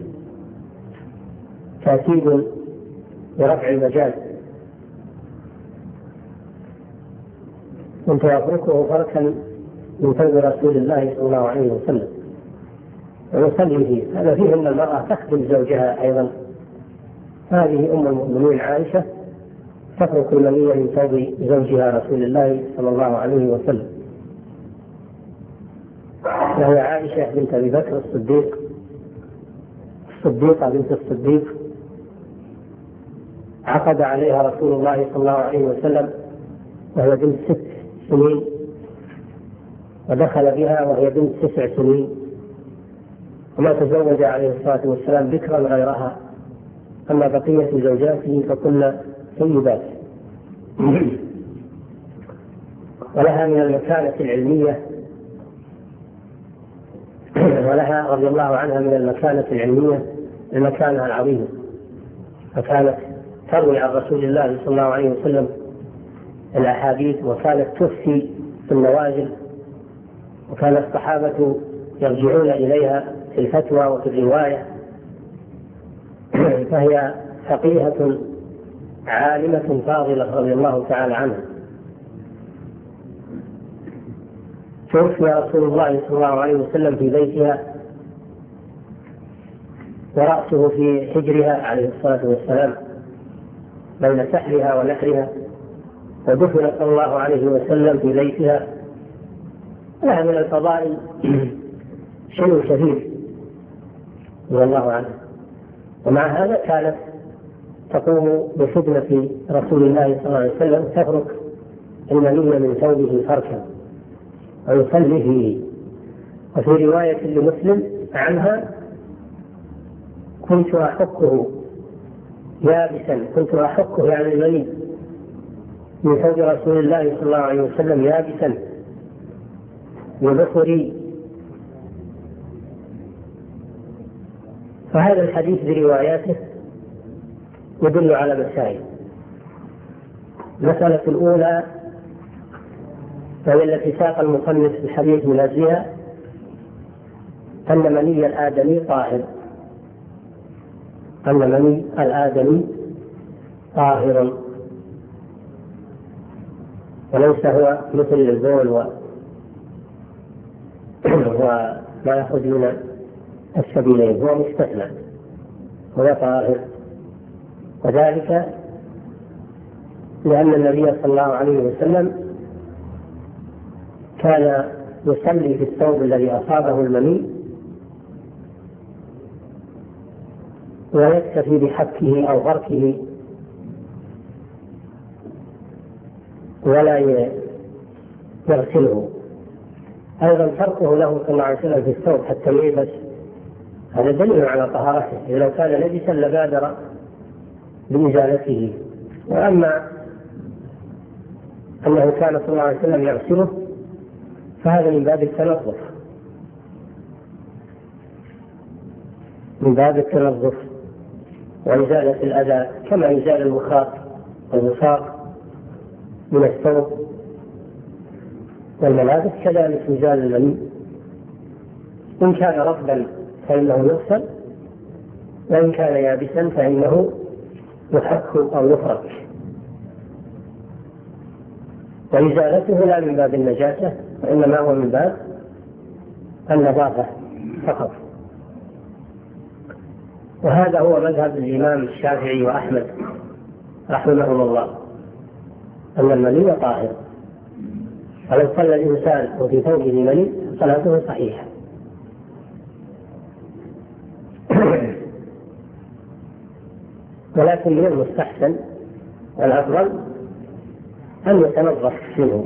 تأكيد برفع المجال. كنت أفركه فركا من ثوب رسول الله صلى الله عليه وسلم ويصلي فيه. هذا فيه أن المرأة تخدم زوجها أيضا. هذه أم المؤمنين عائشة تفرك المنية من ثوب زوجها رسول الله صلى الله عليه وسلم، وهي عائشة بنت أبي بكر الصديق، الصديقة بنت الصديق، عقد عليها رسول الله صلى الله عليه وسلم وهي بنت ست سنين، ودخل بها وهي بنت تسع سنين، وما تزوج عليه الصلاة والسلام بكرا غيرها، أما بقية زوجاته فكن سيدات. ولها من المكانة العلمية ولها رضي الله عنها من المكانة العلمية المكانة العظيمة، فكانت تروي عن رسول الله صلى الله عليه وسلم الأحاديث، وكانت تفتي في النوازل، وكان الصحابة يرجعون إليها في الفتوى وفي الرواية، فهي فقيهة عالمة فاضلة رضي الله تعالى عنها. توفي رسول الله صلى الله عليه وسلم في بيتها ورأسه في حجرها عليه الصلاة والسلام بين سحرها ونحرها، ودفن صلى الله عليه وسلم في بيتها. لها من الفضائل شيء شديد رضي الله عنه. ومع هذا كانت تقوم بخدمة رسول الله صلى الله عليه وسلم، تفرك المني من ثوبه فركا ويصلي فيه. وفي رواية لمسلم عنها: كنت أحكه يابسا، كنت أحكه يعني المني من ثوب رسول الله صلى الله عليه وسلم يابسا ببصري. فهذا الحديث برواياته يدل على مسائل. المسألة الأولى وهي التي ساق المصنف الحديث من أجلها أن مني الآدمي طاهر، أن مني الآدمي طاهر وليس هو مثل البول وما يخرج من السبيلين، هو مستثنى، هو طاهر. وذلك لأن النبي صلى الله عليه وسلم كان يصلي في الثوب الذي أصابه المني ويكتفي بحكه أو غركه ولا يغسله. أيضا تركه له صلى الله عليه وسلم في الثوب حتى يلبس هذا دليل على طهارته، إذا لو كان نجسا لبادر بإزالته. وأما أنه كان صلى الله عليه وسلم يغسله فهذا من باب التنظف، من باب التنظف وإزالة الأذى، كما يزال المخاط والوساق من الثوب والملابس كذلك يزال المني. إن كان رطبا فإنه يغسل، وإن كان يابسا فإنه يحك أو يفرك. وإزالته لا من باب النجاسة وإنما هو من باب النظافة فقط. وهذا هو مذهب الإمام الشافعي وأحمد رحمهم الله، أن المني طاهر، ولو صلى الإنسان وفي ثوبه مني صلاته صحيحة. ولكن من المستحسن والأفضل أن يتنظف منه.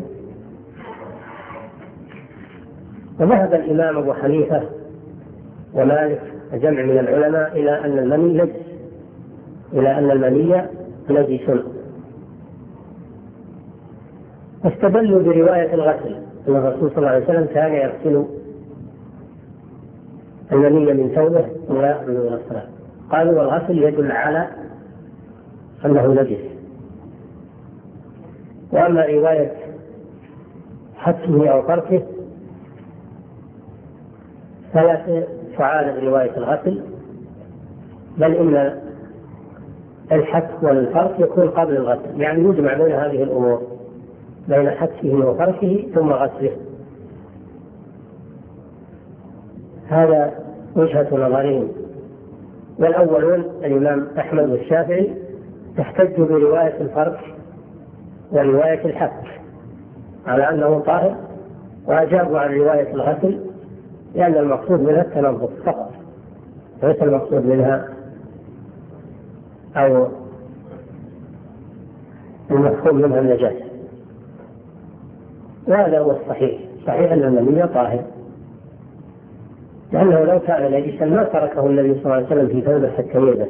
وذهب الإمام أبو حنيفة ومالك وجمع من العلماء إلى أن المني نجس، إلى أن المني نجس. واستدلوا برواية الغسل، أن الرسول صلى الله عليه وسلم كان يغسل المني من ثوبه ولا يخرج من الصلاة. قالوا والغسل يدل على أنه نجس. وأما رواية حكه أو تركه فلا تعارض رواية الغسل، بل إن الحك والفرك يكون قبل الغسل، يعني يجمع بين هذه الأمور، بين حكه وفركه ثم غسله. هذا وجهة نظرهم. والأولون الإمام أحمد والشافعي تحتج برواية الفرك ورواية الحك على أنه طاهر، وأجابوا عن رواية الغسل لأن المقصود منها التنظف فقط، ليس المقصود منها أو المفهوم منها النجاسة. وهذا هو الصحيح، صحيح أن المني طاهر، لأنه لو كان نجسا ما تركه النبي صلى الله عليه وسلم في ثوبه حتى يلبس،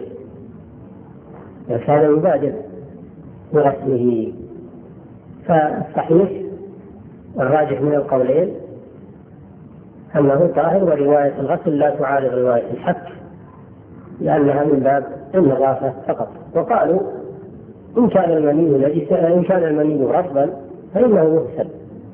كان يبادر بغسله. فالصحيح والراجح من القولين أنه طاهر، ورواية الغسل لا تعارض رواية الحك لأنها من باب النظافة فقط. وقالوا إن كان المني نجسا، إن كان المني رطبا فإنه يغسل،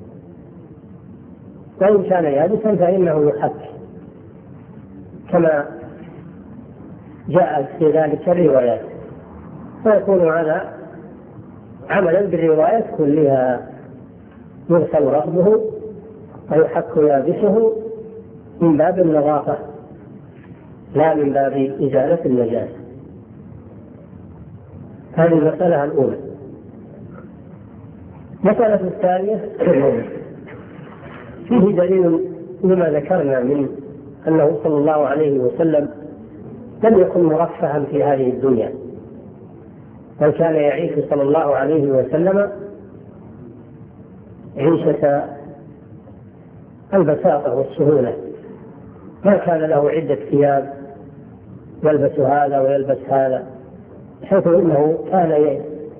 وإن كان يابسا فإنه يحك، كما جاءت في ذلك الروايات. فيكون هذا عملا بالروايات كلها، يغسل رطبه ويحك يابسه من باب النظافة لا من باب إزالة النجاسة. هذه المسألة الأولى. المسألة الثانية فيه دليل لما ذكرنا من أنه صلى الله عليه وسلم لم يكن مرفها في هذه الدنيا، بل كان يعيش صلى الله عليه وسلم عيشة البساطة والسهولة، ما كان له عدة ثياب يلبس هذا ويلبس هذا، حيث إنه كان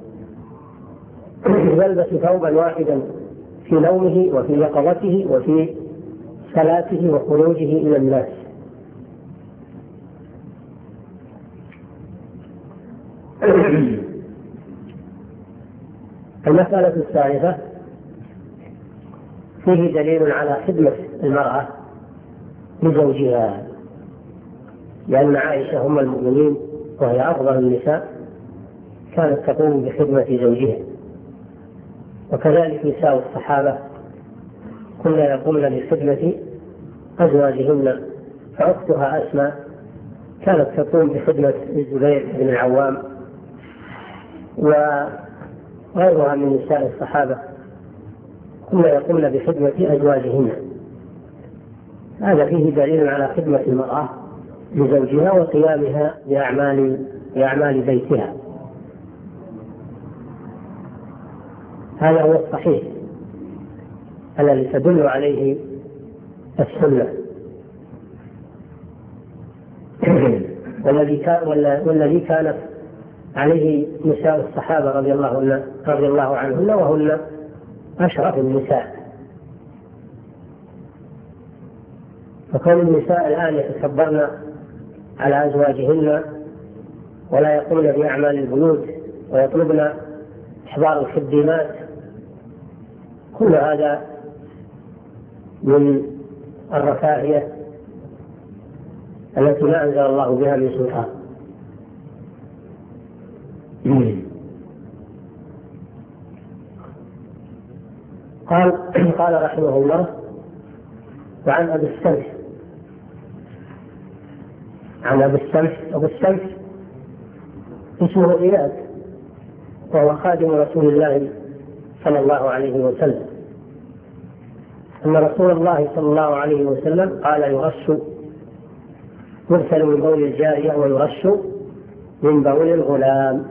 يلبس ثوبا واحدا في نومه وفي يقظته وفي صلاته وخروجه إلى الناس. المسألة الثالثة فيه دليل على خدمة المرأة لزوجها، لأن عائشة أم المؤمنين وهي أفضل النساء كانت تقوم بخدمة زوجها، وكذلك نساء الصحابة كنا يقومن بخدمة أزواجهن، فأختها أسماء كانت تقوم بخدمة الزبير بن العوام وغيرها من نساء الصحابة كنا يقومن بخدمة أزواجهن. هذا فيه دليل على خدمة المرأة لزوجها وقيامها بأعمال بأعمال بيتها. هذا هو الصحيح الذي تدل عليه السنة، والذي كان والذي كانت عليه نساء الصحابة رضي الله رضي الله عنهن وهن أشرف النساء. فكون النساء الآن يتكبرن على أزواجهن ولا يقومن بأعمال البيوت ويطلبن إحضار الخدمات، كل هذا من الرفاهية التي لا أنزل الله بها من سلطان. قال قال رحمه الله: وعن أبي السمح عن أبي السمح أبو السمح اسمه إياد، وهو خادم رسول الله صلى الله عليه وسلم، أن رسول الله صلى الله عليه وسلم قال: يرش يرسل من بول الجارية ويرش من بول الغلام.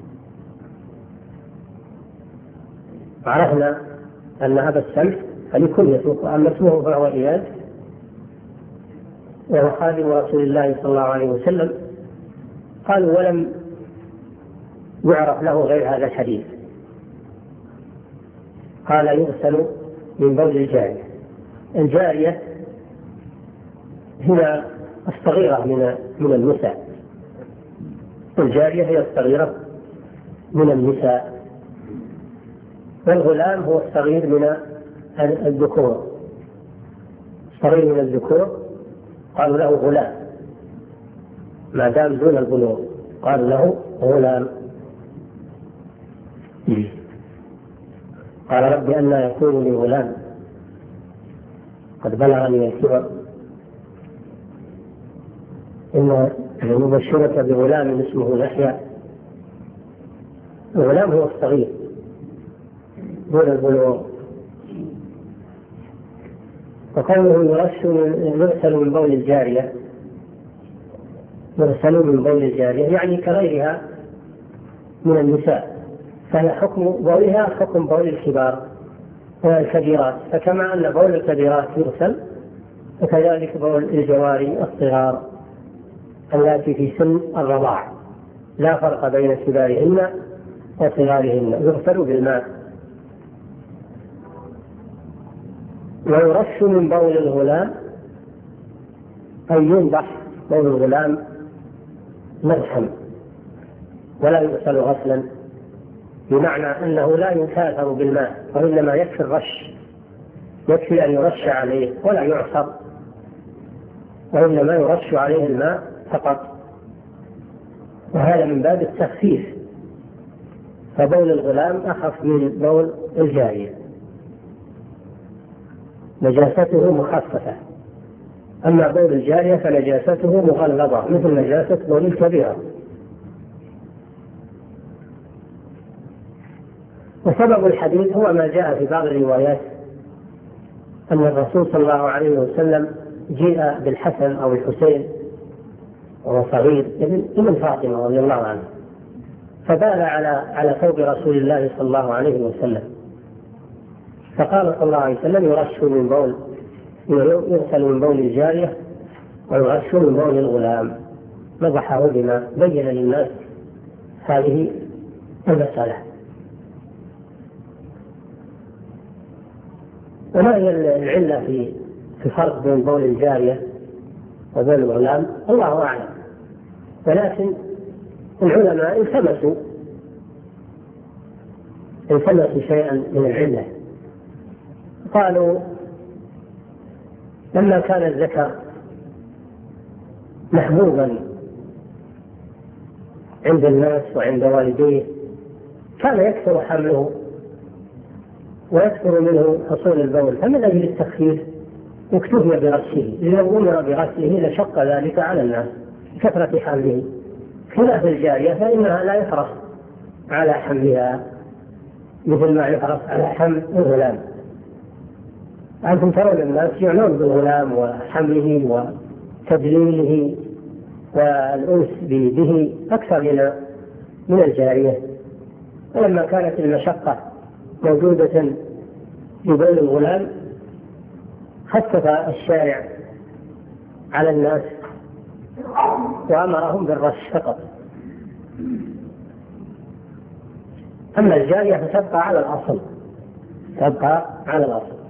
عرفنا أن أبا السمح فلكنيته، وأما اسمه فهو إياد، وهو خادم رسول الله صلى الله عليه وسلم. قالوا: ولم يعرف له غير هذا الحديث. قال: يغسل من بول الجارية. الجارية هي الصغيرة من من النساء، الجارية هي الصغيرة من النساء، والغلام هو الصغير من الذكور، الصغير من الذكور قالوا له غلام، ما دام دون البلوغ قالوا له غلام. قال: رب أنى يكون لي غلام قد بلغني الكبر، إن نبشرك بغلام اسمه يحيى. الغلام هو الصغير دون البلوغ. وقوله يرسل من بول الجارية، يرسل من بول الجارية يعني كغيرها من النساء، فهي حكم بولها حكم بول الكبار والكبيرات، فكما أن بول الكبيرات يرسل فكذلك بول الجواري الصغار التي في سن الرضاع، لا فرق بين كبارهن وصغارهن، يغسل بالماء. ويرش من بول الغلام أي ينضح بول الغلام مسحا ولا يغسل غسلا، بمعنى أنه لا يكاثر بالماء، وإنما يكفي الرش، يكفي أن يرش عليه ولا يعصر، وإنما يرش عليه الماء فقط، وهذا من باب التخفيف، فبول الغلام أخف من بول الجارية، نجاسته مخففة، أما بول الجارية فنجاسته مغلظة مثل نجاسة بول الكبيرة. وسبب الحديث هو ما جاء في بعض الروايات أن الرسول صلى الله عليه وسلم جيء بالحسن أو الحسين وهو صغير ابن فاطمة رضي الله عنه، فبال على على ثوب رسول الله صلى الله عليه وسلم، فقال صلى الله عليه وسلم: يرش من بول يغسل من بول الجارية ويرش من بول الغلام. مزحه بما بين للناس هذه المسألة. وما هي العلة في الفرق بين بول الجارية وبول الغلام؟ الله أعلم، ولكن العلماء التمسوا التمسوا شيئا من العلة. قالوا: لما كان الذكر محبوبا عند الناس وعند والديه كان يكثر حمله ويكثر منه حصول البول، فمن أجل التخفيف اكتفي برشه، لو أمر برشه لشق ذلك على الناس كثرة حمله. خلاف الجارية فإنها لا يحرص على حملها مثل ما يحرص على حمل الغلام. أنتم ترون الناس يعنون بالغلام وحمله وتدليله والأنس به أكثر من الجارية. ولما كانت المشقة موجودة في بول الغلام خفف الشارع على الناس وأمرهم بالرش فقط. أما الجارية فتبقى على الأصل تبقى على الأصل.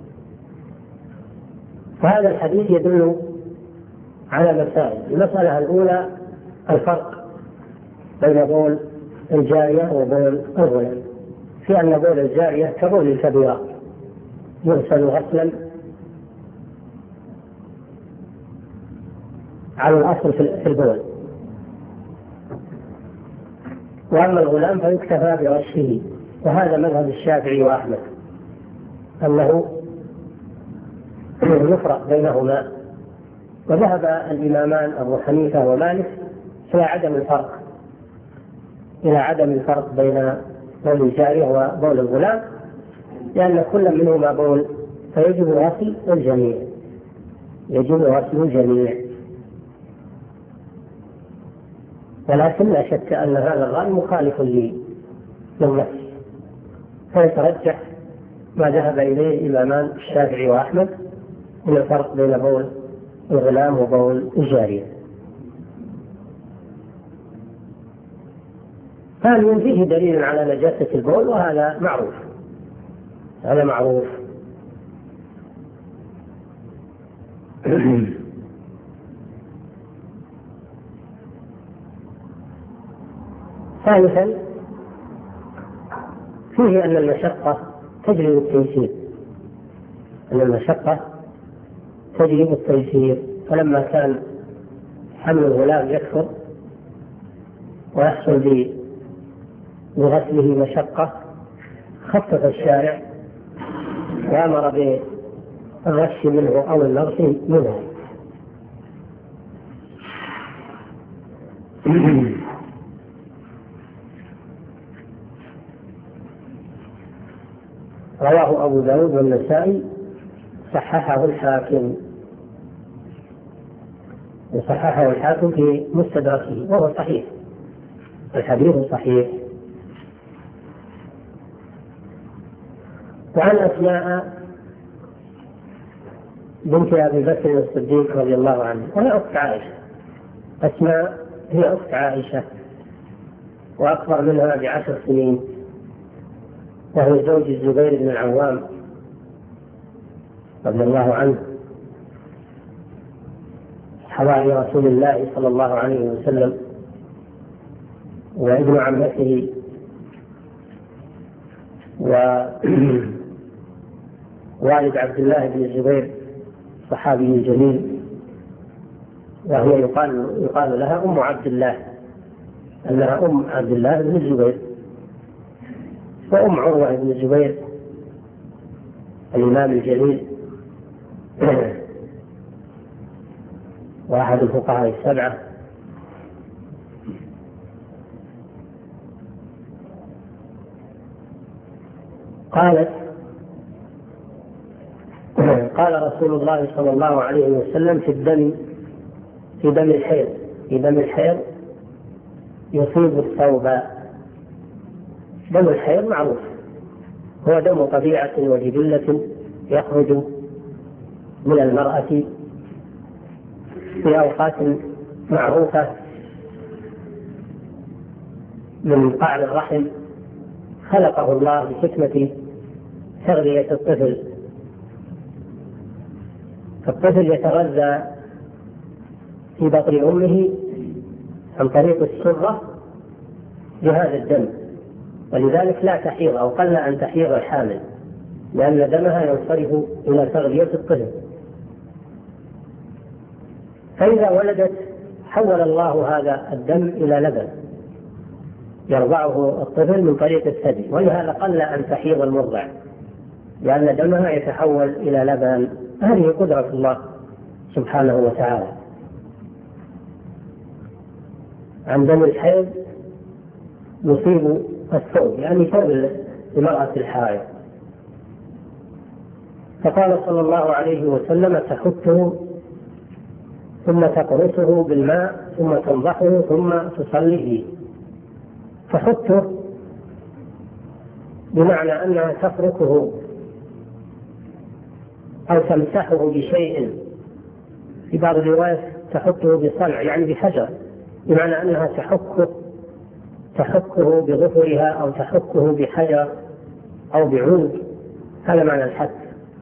فهذا الحديث يدل على مسائل. المسألة الأولى الفرق بين بول الجارية وبول الغلام، في أن بول الجارية كبول الكبيرة يغسل غسلا على الأصل في البول، وأما الغلام فيكتفى برشه. وهذا مذهب الشافعي وأحمد أنه يفرق بينهما. وذهب الإمامان أبو حنيفة ومالك إلى عدم الفرق إلى عدم الفرق بين بول الجارية وبول الغلام، لأن كل منهما بول فيجب غسل الجميع يجب غسل الجميع. ولكن لا شك أن هذا الرأي مخالف للنص، فيترجح ما ذهب إليه الإمامان الشافعي وأحمد من الفرق بين بول الغلام وبول الجارية. ثانيا فيه دليل على نجاسة البول، وهذا معروف هذا معروف ثالثا فيه أن المشقة تجلب التيسير أن المشقة تجلب التيسير فلما كان حمل الغلام يكثر ويحصل بغسله مشقة خفف الشارع وأمر بالرش منه أو النغص منه. رواه أبو داود والنسائي، صححه الحاكم وصححه الحاكم في مستدركه وهو صحيح، الحديث صحيح. وعن أسماء بنت أبي بكر الصديق رضي الله عنه، وهي أخت عائشة. أسماء هي أخت عائشة وأكبر منها بعشر سنين، وهو زوج الزبير بن العوام رضي الله عنه حواري رسول الله صلى الله عليه وسلم، وابن عمته ووالد عبد الله بن الزبير صحابي جليل، وهي يقال يقال لها أم عبد الله، أنها أم عبد الله بن الزبير، وأم عروة بن الزبير الإمام الجليل وأحد الفقهاء السبعة. قالت قال رسول الله صلى الله عليه وسلم في الدم في دم الحيض في دم الحيض يصيب الثوب. دم الحيض معروف هو دم طبيعة وجبلة يخرج من المرأة في أوقات معروفة من قعر الرحم، خلقه الله بحكمة تغذية الطفل، فالطفل يتغذى في بطن أمه عن طريق السرة بهذا الدم، ولذلك لا تحيض أو قل أن تحيض الحامل، لأن دمها ينصرف إلى تغذية الطفل. فإذا ولدت حول الله هذا الدم إلى لبن يرضعه الطفل من طريق الثدي، ولهذا قل أن تحيض المرضع لأن دمها يتحول إلى لبن. هذه قدرة الله سبحانه وتعالى. عن دم الحيض يصيب الثوب، يعني ثوب المرأة الحائض. فقال صلى الله عليه وسلم تحته ثم تقرصه بالماء ثم تنضحه ثم تصلي فيه. تحته بمعنى أنها تفركه أو تمسحه بشيء، في بعض الروايات تحته بصلع يعني بحجر، بمعنى أنها تحكه تحكه بظفرها أو تحكه بحجر أو بعود. هذا معنى الحك،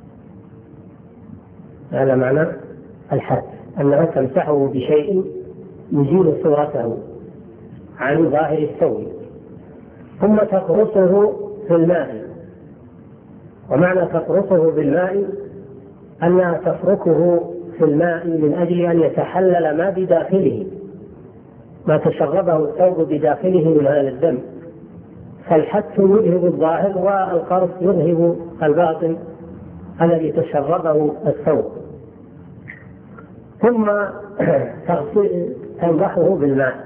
هذا معنى الحك، أنها تمسحه بشيء يزيل صورته عن ظاهر الثوب. ثم تقرصه في الماء، ومعنى تقرصه بالماء أنها تفركه في الماء من أجل أن يتحلل ما بداخله، ما تشربه الثوب بداخله من هذا الدم. فالحك يذهب الظاهر والقرص يذهب الباطن الذي تشربه الثوب. ثم تنضحه بالماء،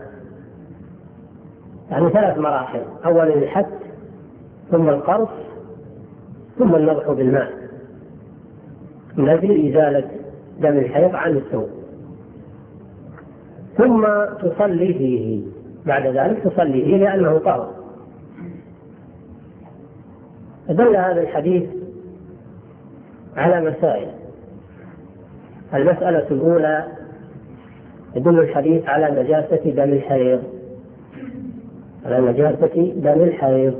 يعني ثلاث مراحل: أولا الحك ثم القرص ثم النضح بالماء من أجل إزالة دم الحيض عن الثوب. ثم تصلي فيه، بعد ذلك تصلي فيه لأنه طهر. دل هذا الحديث على مسائل. المسألة الأولى: يدل الحديث على نجاسة دم الحيض، على نجاسة دم الحيض،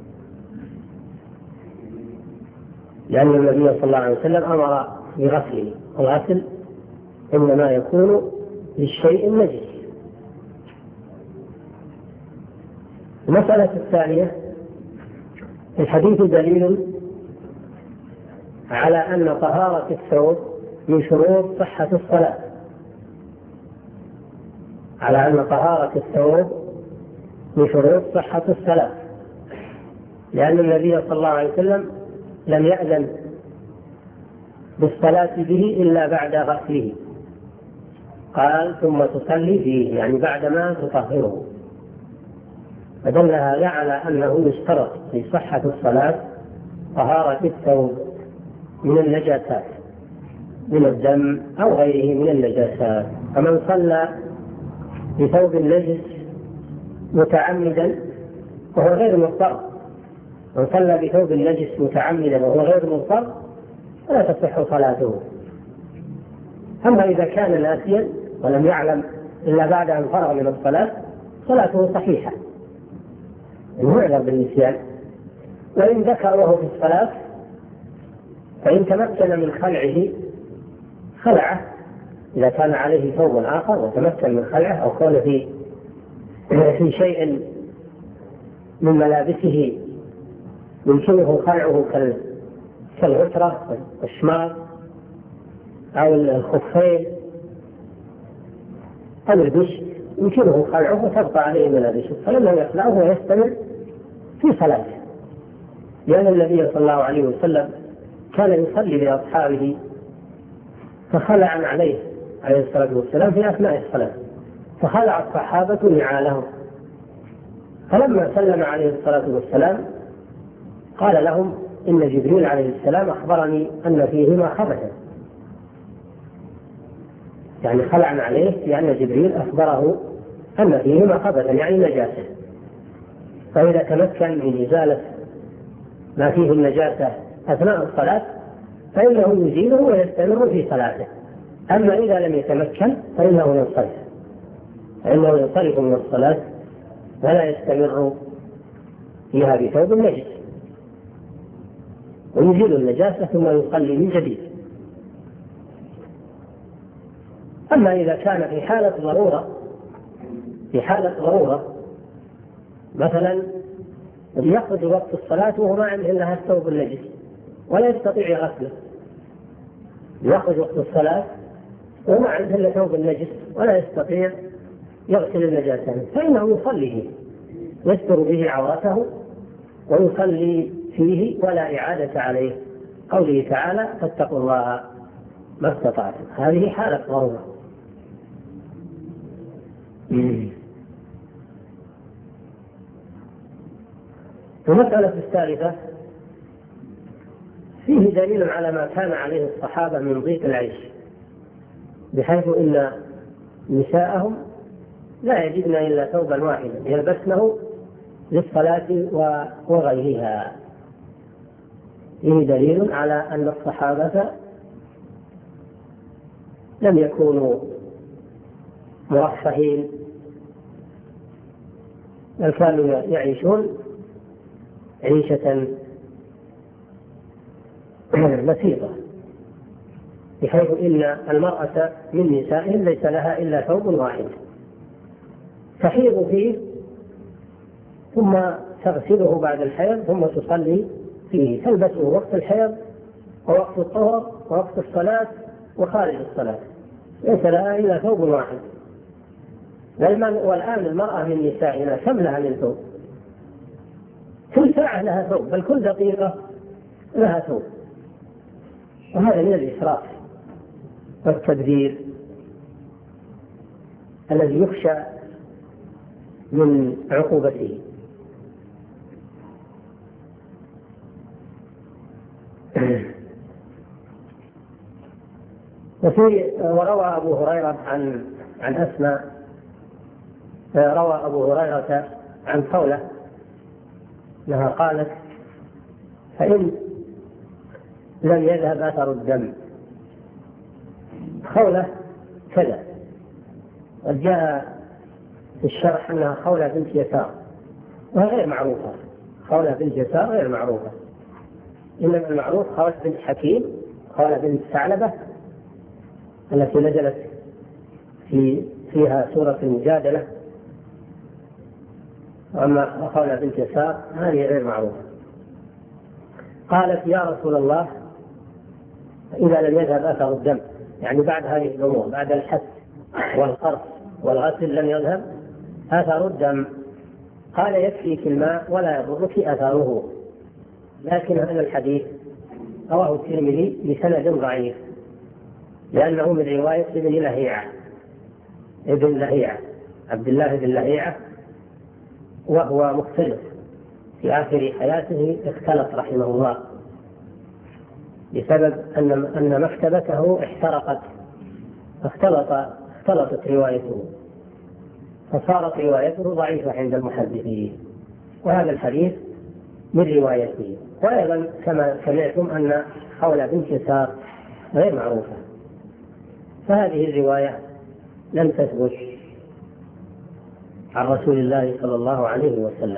لأن النبي صلى الله عليه وسلم أمر بغسله، الغسل إنما يكون للشيء النجس. المسألة الثانية: الحديث دليل على أن طهارة الثوب من شروط صحة الصلاة، على أن طهارة الثوب من شروط صحة الصلاة، لأن النبي صلى الله عليه وسلم لم يأذن بالصلاة به إلا بعد غسله، قال ثم تصلي فيه، يعني بعدما تطهره. فدل هذا على أنه يشترط في صحة الصلاة طهارة الثوب من النجاسات، من الدم أو غيره من النجاسات. فمن صلى بثوب نجس متعمدا وهو غير مضطر، من صلى بثوب نجس متعمدا وهو غير مضطر فلا تصح صلاته. أما إذا كان ناسيا ولم يعلم إلا بعد أن فرغ من الصلاة صلاته صحيحة، يعذر بالنسيان. وإن ذكر وهو في الصلاة فإن تمكن من خلعه خلعه، إذا كان عليه ثوب آخر وتمكن من خلعه أو كان في في شيء من ملابسه يمكنه خلعه كالعترة والشمار أو الخفين أو البش، يمكنه خلعه وتبقى عليه ملابسه، فلما يخلعه ويستمر في صلاته. لأن النبي صلى الله عليه وسلم كان يصلي لأصحابه فخلع عليه عليه الصلاة والسلام في أثناء الصلاة، فخلع الصحابة نعالهم، فلما سلم عليه الصلاة والسلام قال لهم إن جبريل عليه السلام أخبرني أن فيهما خبثا يعني خلع عليه لأن جبريل أخبره أن فيهما خبثا يعني نجاسة، فإذا تمكن من إزالة ما فيه النجاسة أثناء الصلاة فإنه يزيله ويستمر في صلاته. أما إذا لم يتمكن فإنه ينصرف فإنه ينصرف من الصلاة ولا يستمر فيها بثوب نجس، ويزيل النجاسة ثم يصلي من جديد. أما إذا كان في حالة ضرورة في حالة ضرورة مثلا يخرج وقت الصلاة وهو ما عنده إلا الثوب النجس ولا يستطيع غسله، يخرج وقت الصلاة وما عنده إلا ثوب النجس ولا يستطيع يغسل النجاسة، فإنه يصلي يستر به عورته ويصلي فيه ولا إعادة عليه، قوله تعالى فاتقوا الله ما استطعتم. هذه حالة ضرورة. المسألة الثالثة فيه دليل على ما كان عليه الصحابة من ضيق العيش، بحيث إن نساءهم لا يجدن إلا ثوبا واحدا يلبسنه للصلاة وغيرها. فيه دليل على أن الصحابة لم يكونوا مرفهين، بل كانوا يعيشون عيشة بسيطة، بحيث إن المرأة من نسائهم ليس لها إلا ثوب واحد تحيض فيه ثم تغسله بعد الحيض ثم تصلي فيه، تلبسه وقت الحيض ووقت الطهر ووقت الصلاة وخارج الصلاة، ليس لها إلا ثوب واحد. والآن المرأة من نسائنا كم لها من ثوب؟ كل ساعة لها ثوب، بل كل دقيقة لها ثوب، وهذا من الإسراف والتبذير الذي يخشى من عقوبته. وفي وروى أبو هريرة عن عن أسماء روى أبو هريرة عن خولة أنها قالت فإن لم يذهب أثر الدم. خولة كذا، وجاء في الشرح أنها خولة بنت يسار وهي غير معروفة، خولة بنت يسار غير معروفة، إنما المعروف خولة بنت حكيم، خولة بنت ثعلبة التي نزلت في فيها سورة المجادلة. وأما خولة بنت يسار هذه غير معروفة. قالت يا رسول الله إذا لم يذهب أثر الدم، يعني بعد هذه الأمور بعد الحث والقرص والغسل لم يذهب أثر الدم، قال يكفيك الماء ولا يضرك أثره. لكن هذا الحديث رواه الترمذي بسند ضعيف لأنه من رواية ابن لهيعة ابن لهيعة عبد الله بن لهيعة، وهو مختلف في آخر حياته، اختلط رحمه الله بسبب أن أن مكتبته احترقت، اختلط اختلطت روايته فصارت روايته ضعيفة عند المحدثين، وهذا الحديث من روايته. وأيضا كما سمعتم أن خولة بنت يسار غير معروفة، فهذه الرواية لم تثبت عن رسول الله صلى الله عليه وسلم،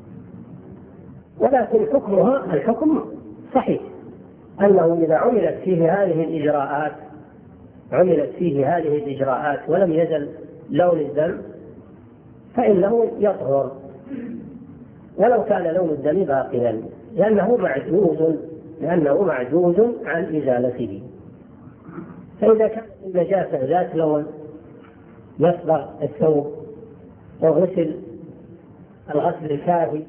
ولكن حكمها الحكم صحيح، أنه إذا عملت فيه هذه الإجراءات عملت فيه هذه الإجراءات ولم يزل لون الدم فإنه يطهر ولو كان لون الدم باقيا، لأنه معجوز لأنه معجوز عن إزالته. فإذا كانت النجاسة ذات لون يصبغ الثوب وغسل الغسل الكافي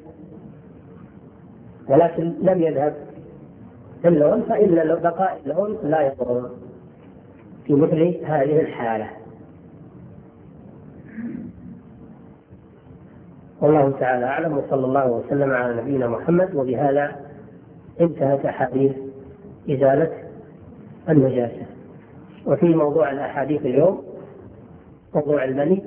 ولكن لم يذهب اللون، فإن بقاء اللون لا يضر في مثل هذه الحالة. والله تعالى أعلم، وصلى الله وسلم على نبينا محمد. وبهذا انتهت أحاديث إزالة النجاسة. وفي موضوع الأحاديث اليوم موضوع المني،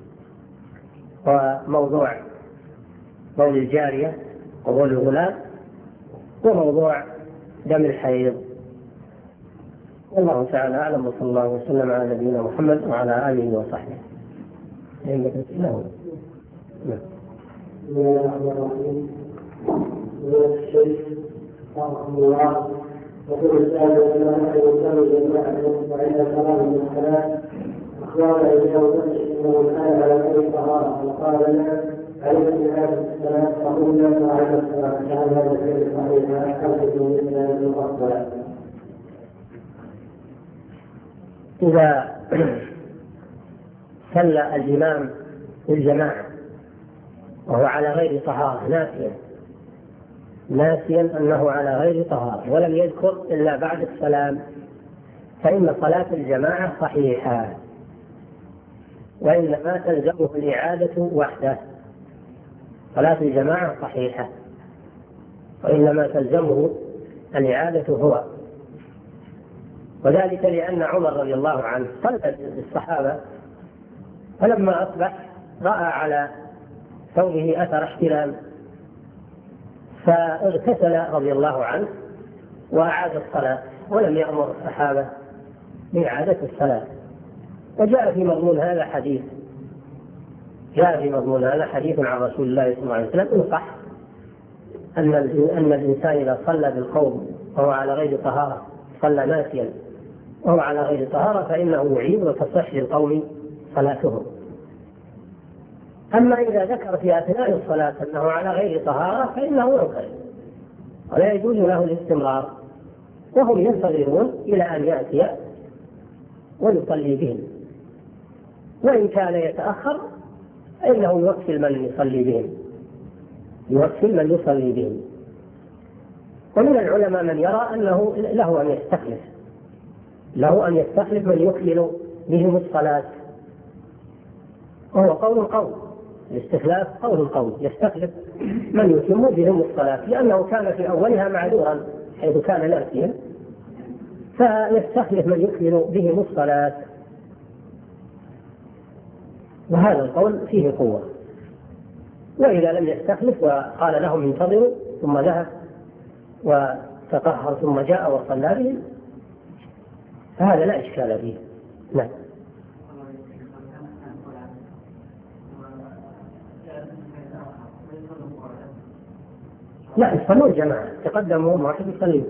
وموضوع بول الجارية وبول الغلام، وموضوع دم الحيض. والله تعالى أعلم، وصلى الله وسلم على نبينا محمد وعلى آله وصحبه. بسم الله الرحمن الرحيم. من الشيخ رحمه الله يقول السائل أنه يسمي جماعة وعند صلاة من الصلاة أخبار أنه أنه كان على غير طهارة وقال لا علمت هذه الصلاة فقلنا وعلى الصلاة كان هذا الشيء صحيح حدث من الأفضل. إذا صلى الإمام الجماعة وهو على غير طهارة ناسيا ناسيا أنه على غير طهارة ولم يذكر إلا بعد السلام، فإن صلاة الجماعة صحيحة، وإنما تلزمه الإعادة وحده. صلاة الجماعة صحيحة وإنما تلزمه الإعادة هو، وذلك لأن عمر رضي الله عنه صلى بالصحابة، فلما أصبح رأى على ثوبه أثر احتلام فاغتسل رضي الله عنه وأعاد الصلاة، ولم يأمر الصحابة بإعادة الصلاة. وجاء في مضمون هذا حديث جاء في مضمون هذا حديث عن رسول الله صلى الله عليه وسلم إن صح أن أن الإنسان إذا صلى بالقوم وهو على غير طهارة، صلى ناسيا وهو على غير طهارة، فإنه يعيد وتصح للقوم صلاتهم. أما إذا ذكر في أثناء الصلاة أنه على غير طهارة فإنه ينقل ولا يجوز له الاستمرار، وهم ينتظرون إلى أن يأتي ويصلي بهم، وإن كان يتأخر فإنه يوكل من يصلي بهم يوكل من يصلي بهم. ومن العلماء من يرى أنه له أن يستخلف له أن يستخلف من يكمل بهم الصلاة، وهو قول القول، الاستخلاف قول القول، يستخلف من يتم بهم الصلاة، لأنه كان في أولها معذورا حيث كان ناسيا، فيستخلف من يكمل بهم الصلاة، وهذا القول فيه قوة. وإذا لم يستخلف وقال لهم انتظروا ثم ذهب وتطهر ثم جاء وصلى بهم فهذا لا إشكال فيه. نعم. لا، يصلون جماعة، تقدمهم واحد يصليهم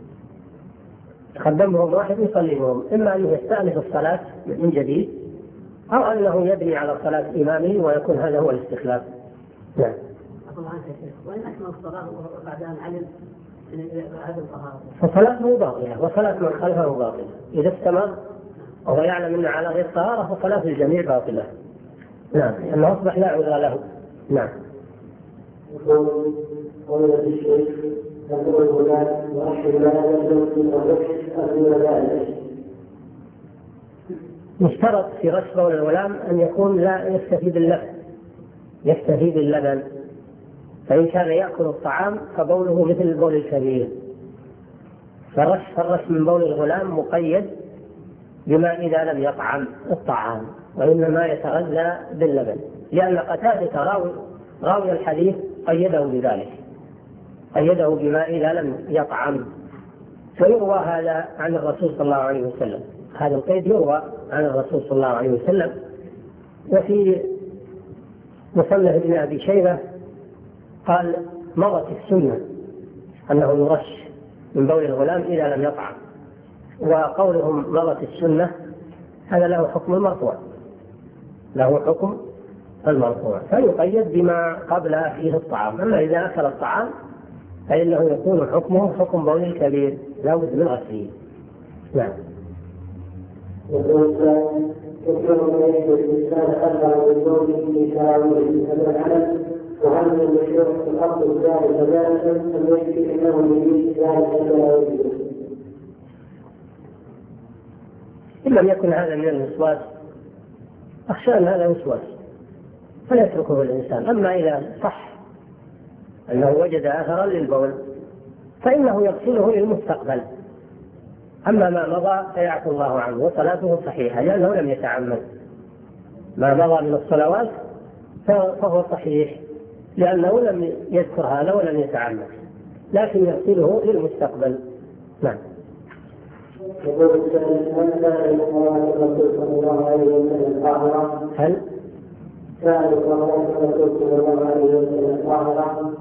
تقدمهم واحد يصليهم إما أن يستأنف الصلاة من جديد أو أنه يبني على صلاة إمامه ويكون هذا هو الاستخلاف. نعم. وإن أكمل الصلاة بعد أن علم هذا الطهارة فصلاته باطلة وصلاة من خلفه باطلة. إذا استمر وهو يعلم أنه على غير طهارة فصلاة الجميع باطلة. نعم، لأنه أصبح لا عذر له. نعم. قول الشيخ يقول الغلام وأشهد لا يجوز الرشد. مشترط في رش بول الغلام أن يكون لا يستفيد اللبن يستفيد اللبن فإن كان يأكل الطعام فبوله مثل بول الكبير، فالرش فالرش من بول الغلام مقيد بما إذا لم يطعم الطعام وإنما يتغذى باللبن، لأن قتادة راوي راوي الحديث قيده بذلك، قيده بما إذا لم يطعم. فيروى هذا عن الرسول صلى الله عليه وسلم، هذا القيد يروى عن الرسول صلى الله عليه وسلم. وفي مصنف ابن أبي شيبة قال مضت السنة أنه يرش من بول الغلام إذا لم يطعم، وقولهم مضت السنة هذا له حكم المرفوع له حكم المرفوع فيقيد بما قبل فيه الطعام. أما إذا أكل الطعام فإنه يكون حكمه حكم بول الكبير لا بد من غسله. نعم. يقول يكون الإنسان أثر من زوجه لشاعره هذا العمل وهل من الشيوخ في الأرض ذلك ذلك أم يكفي أنه يريد ذلك لا يريد؟ إن لم يكن هذا من الوسواس أخشى أن هذا وسواس فليتركه الإنسان. أما إذا صح أنه وجد أثرا للبول فإنه يغسله للمستقبل أما ما مضى فيعفو الله عنه وصلاته صحيحة لأنه لم يتعمد. ما مضى من الصلوات فهو صحيح لأنه لم يذكر هذا ولم يتعمد، لكن يغسله للمستقبل. نعم. يقول السائل: هل كان لصلاة الرسول صلى الله عليه وسلم طاهرة؟ هل كان لصلاة الرسول صلى الله عليه وسلم طاهرة؟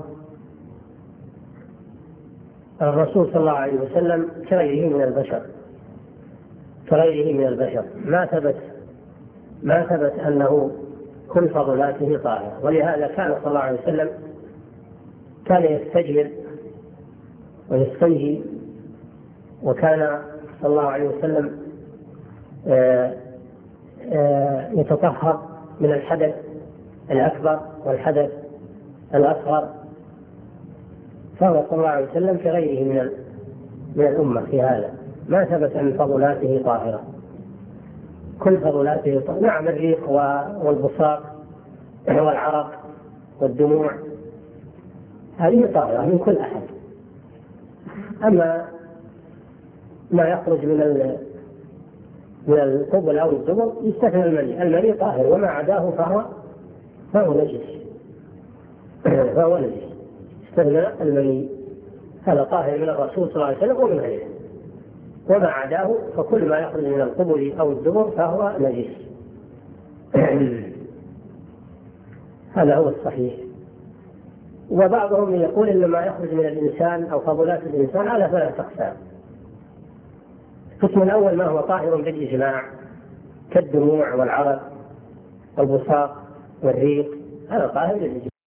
الرسول صلى الله عليه وسلم كغيره من البشر كغيره من البشر ما ثبت ما ثبت أنه كل فضلاته طاهرة، ولهذا كان صلى الله عليه وسلم كان يستجمل ويستنجي، وكان صلى الله عليه وسلم آآ آآ يتطهر من الحدث الأكبر والحدث الأصغر، فهو صلى الله عليه وسلم كغيره من من الأمة في هذا. ما ثبت أن فضلاته طاهرة، كل فضلاته طاهرة. نعم الريق والبصاق والعرق والدموع هذه طاهرة من كل أحد. أما ما يخرج من من القبل أو الدبر يستثنى المني، المني طاهر وما عداه فهو فهو نجس فهو نجس استثنى المني، هذا طاهر من الرسول صلى الله عليه وسلم ومن غيره، وما عداه فكل ما يخرج من القبل أو الدبر فهو نجس. هذا هو الصحيح. وبعضهم يقول إن ما يخرج من الإنسان أو فضلات الإنسان على ثلاثة أقسام. القسم الأول ما هو طاهر بالإجماع كالدموع والعرق والبصاق والريق، هذا طاهر بالإجماع.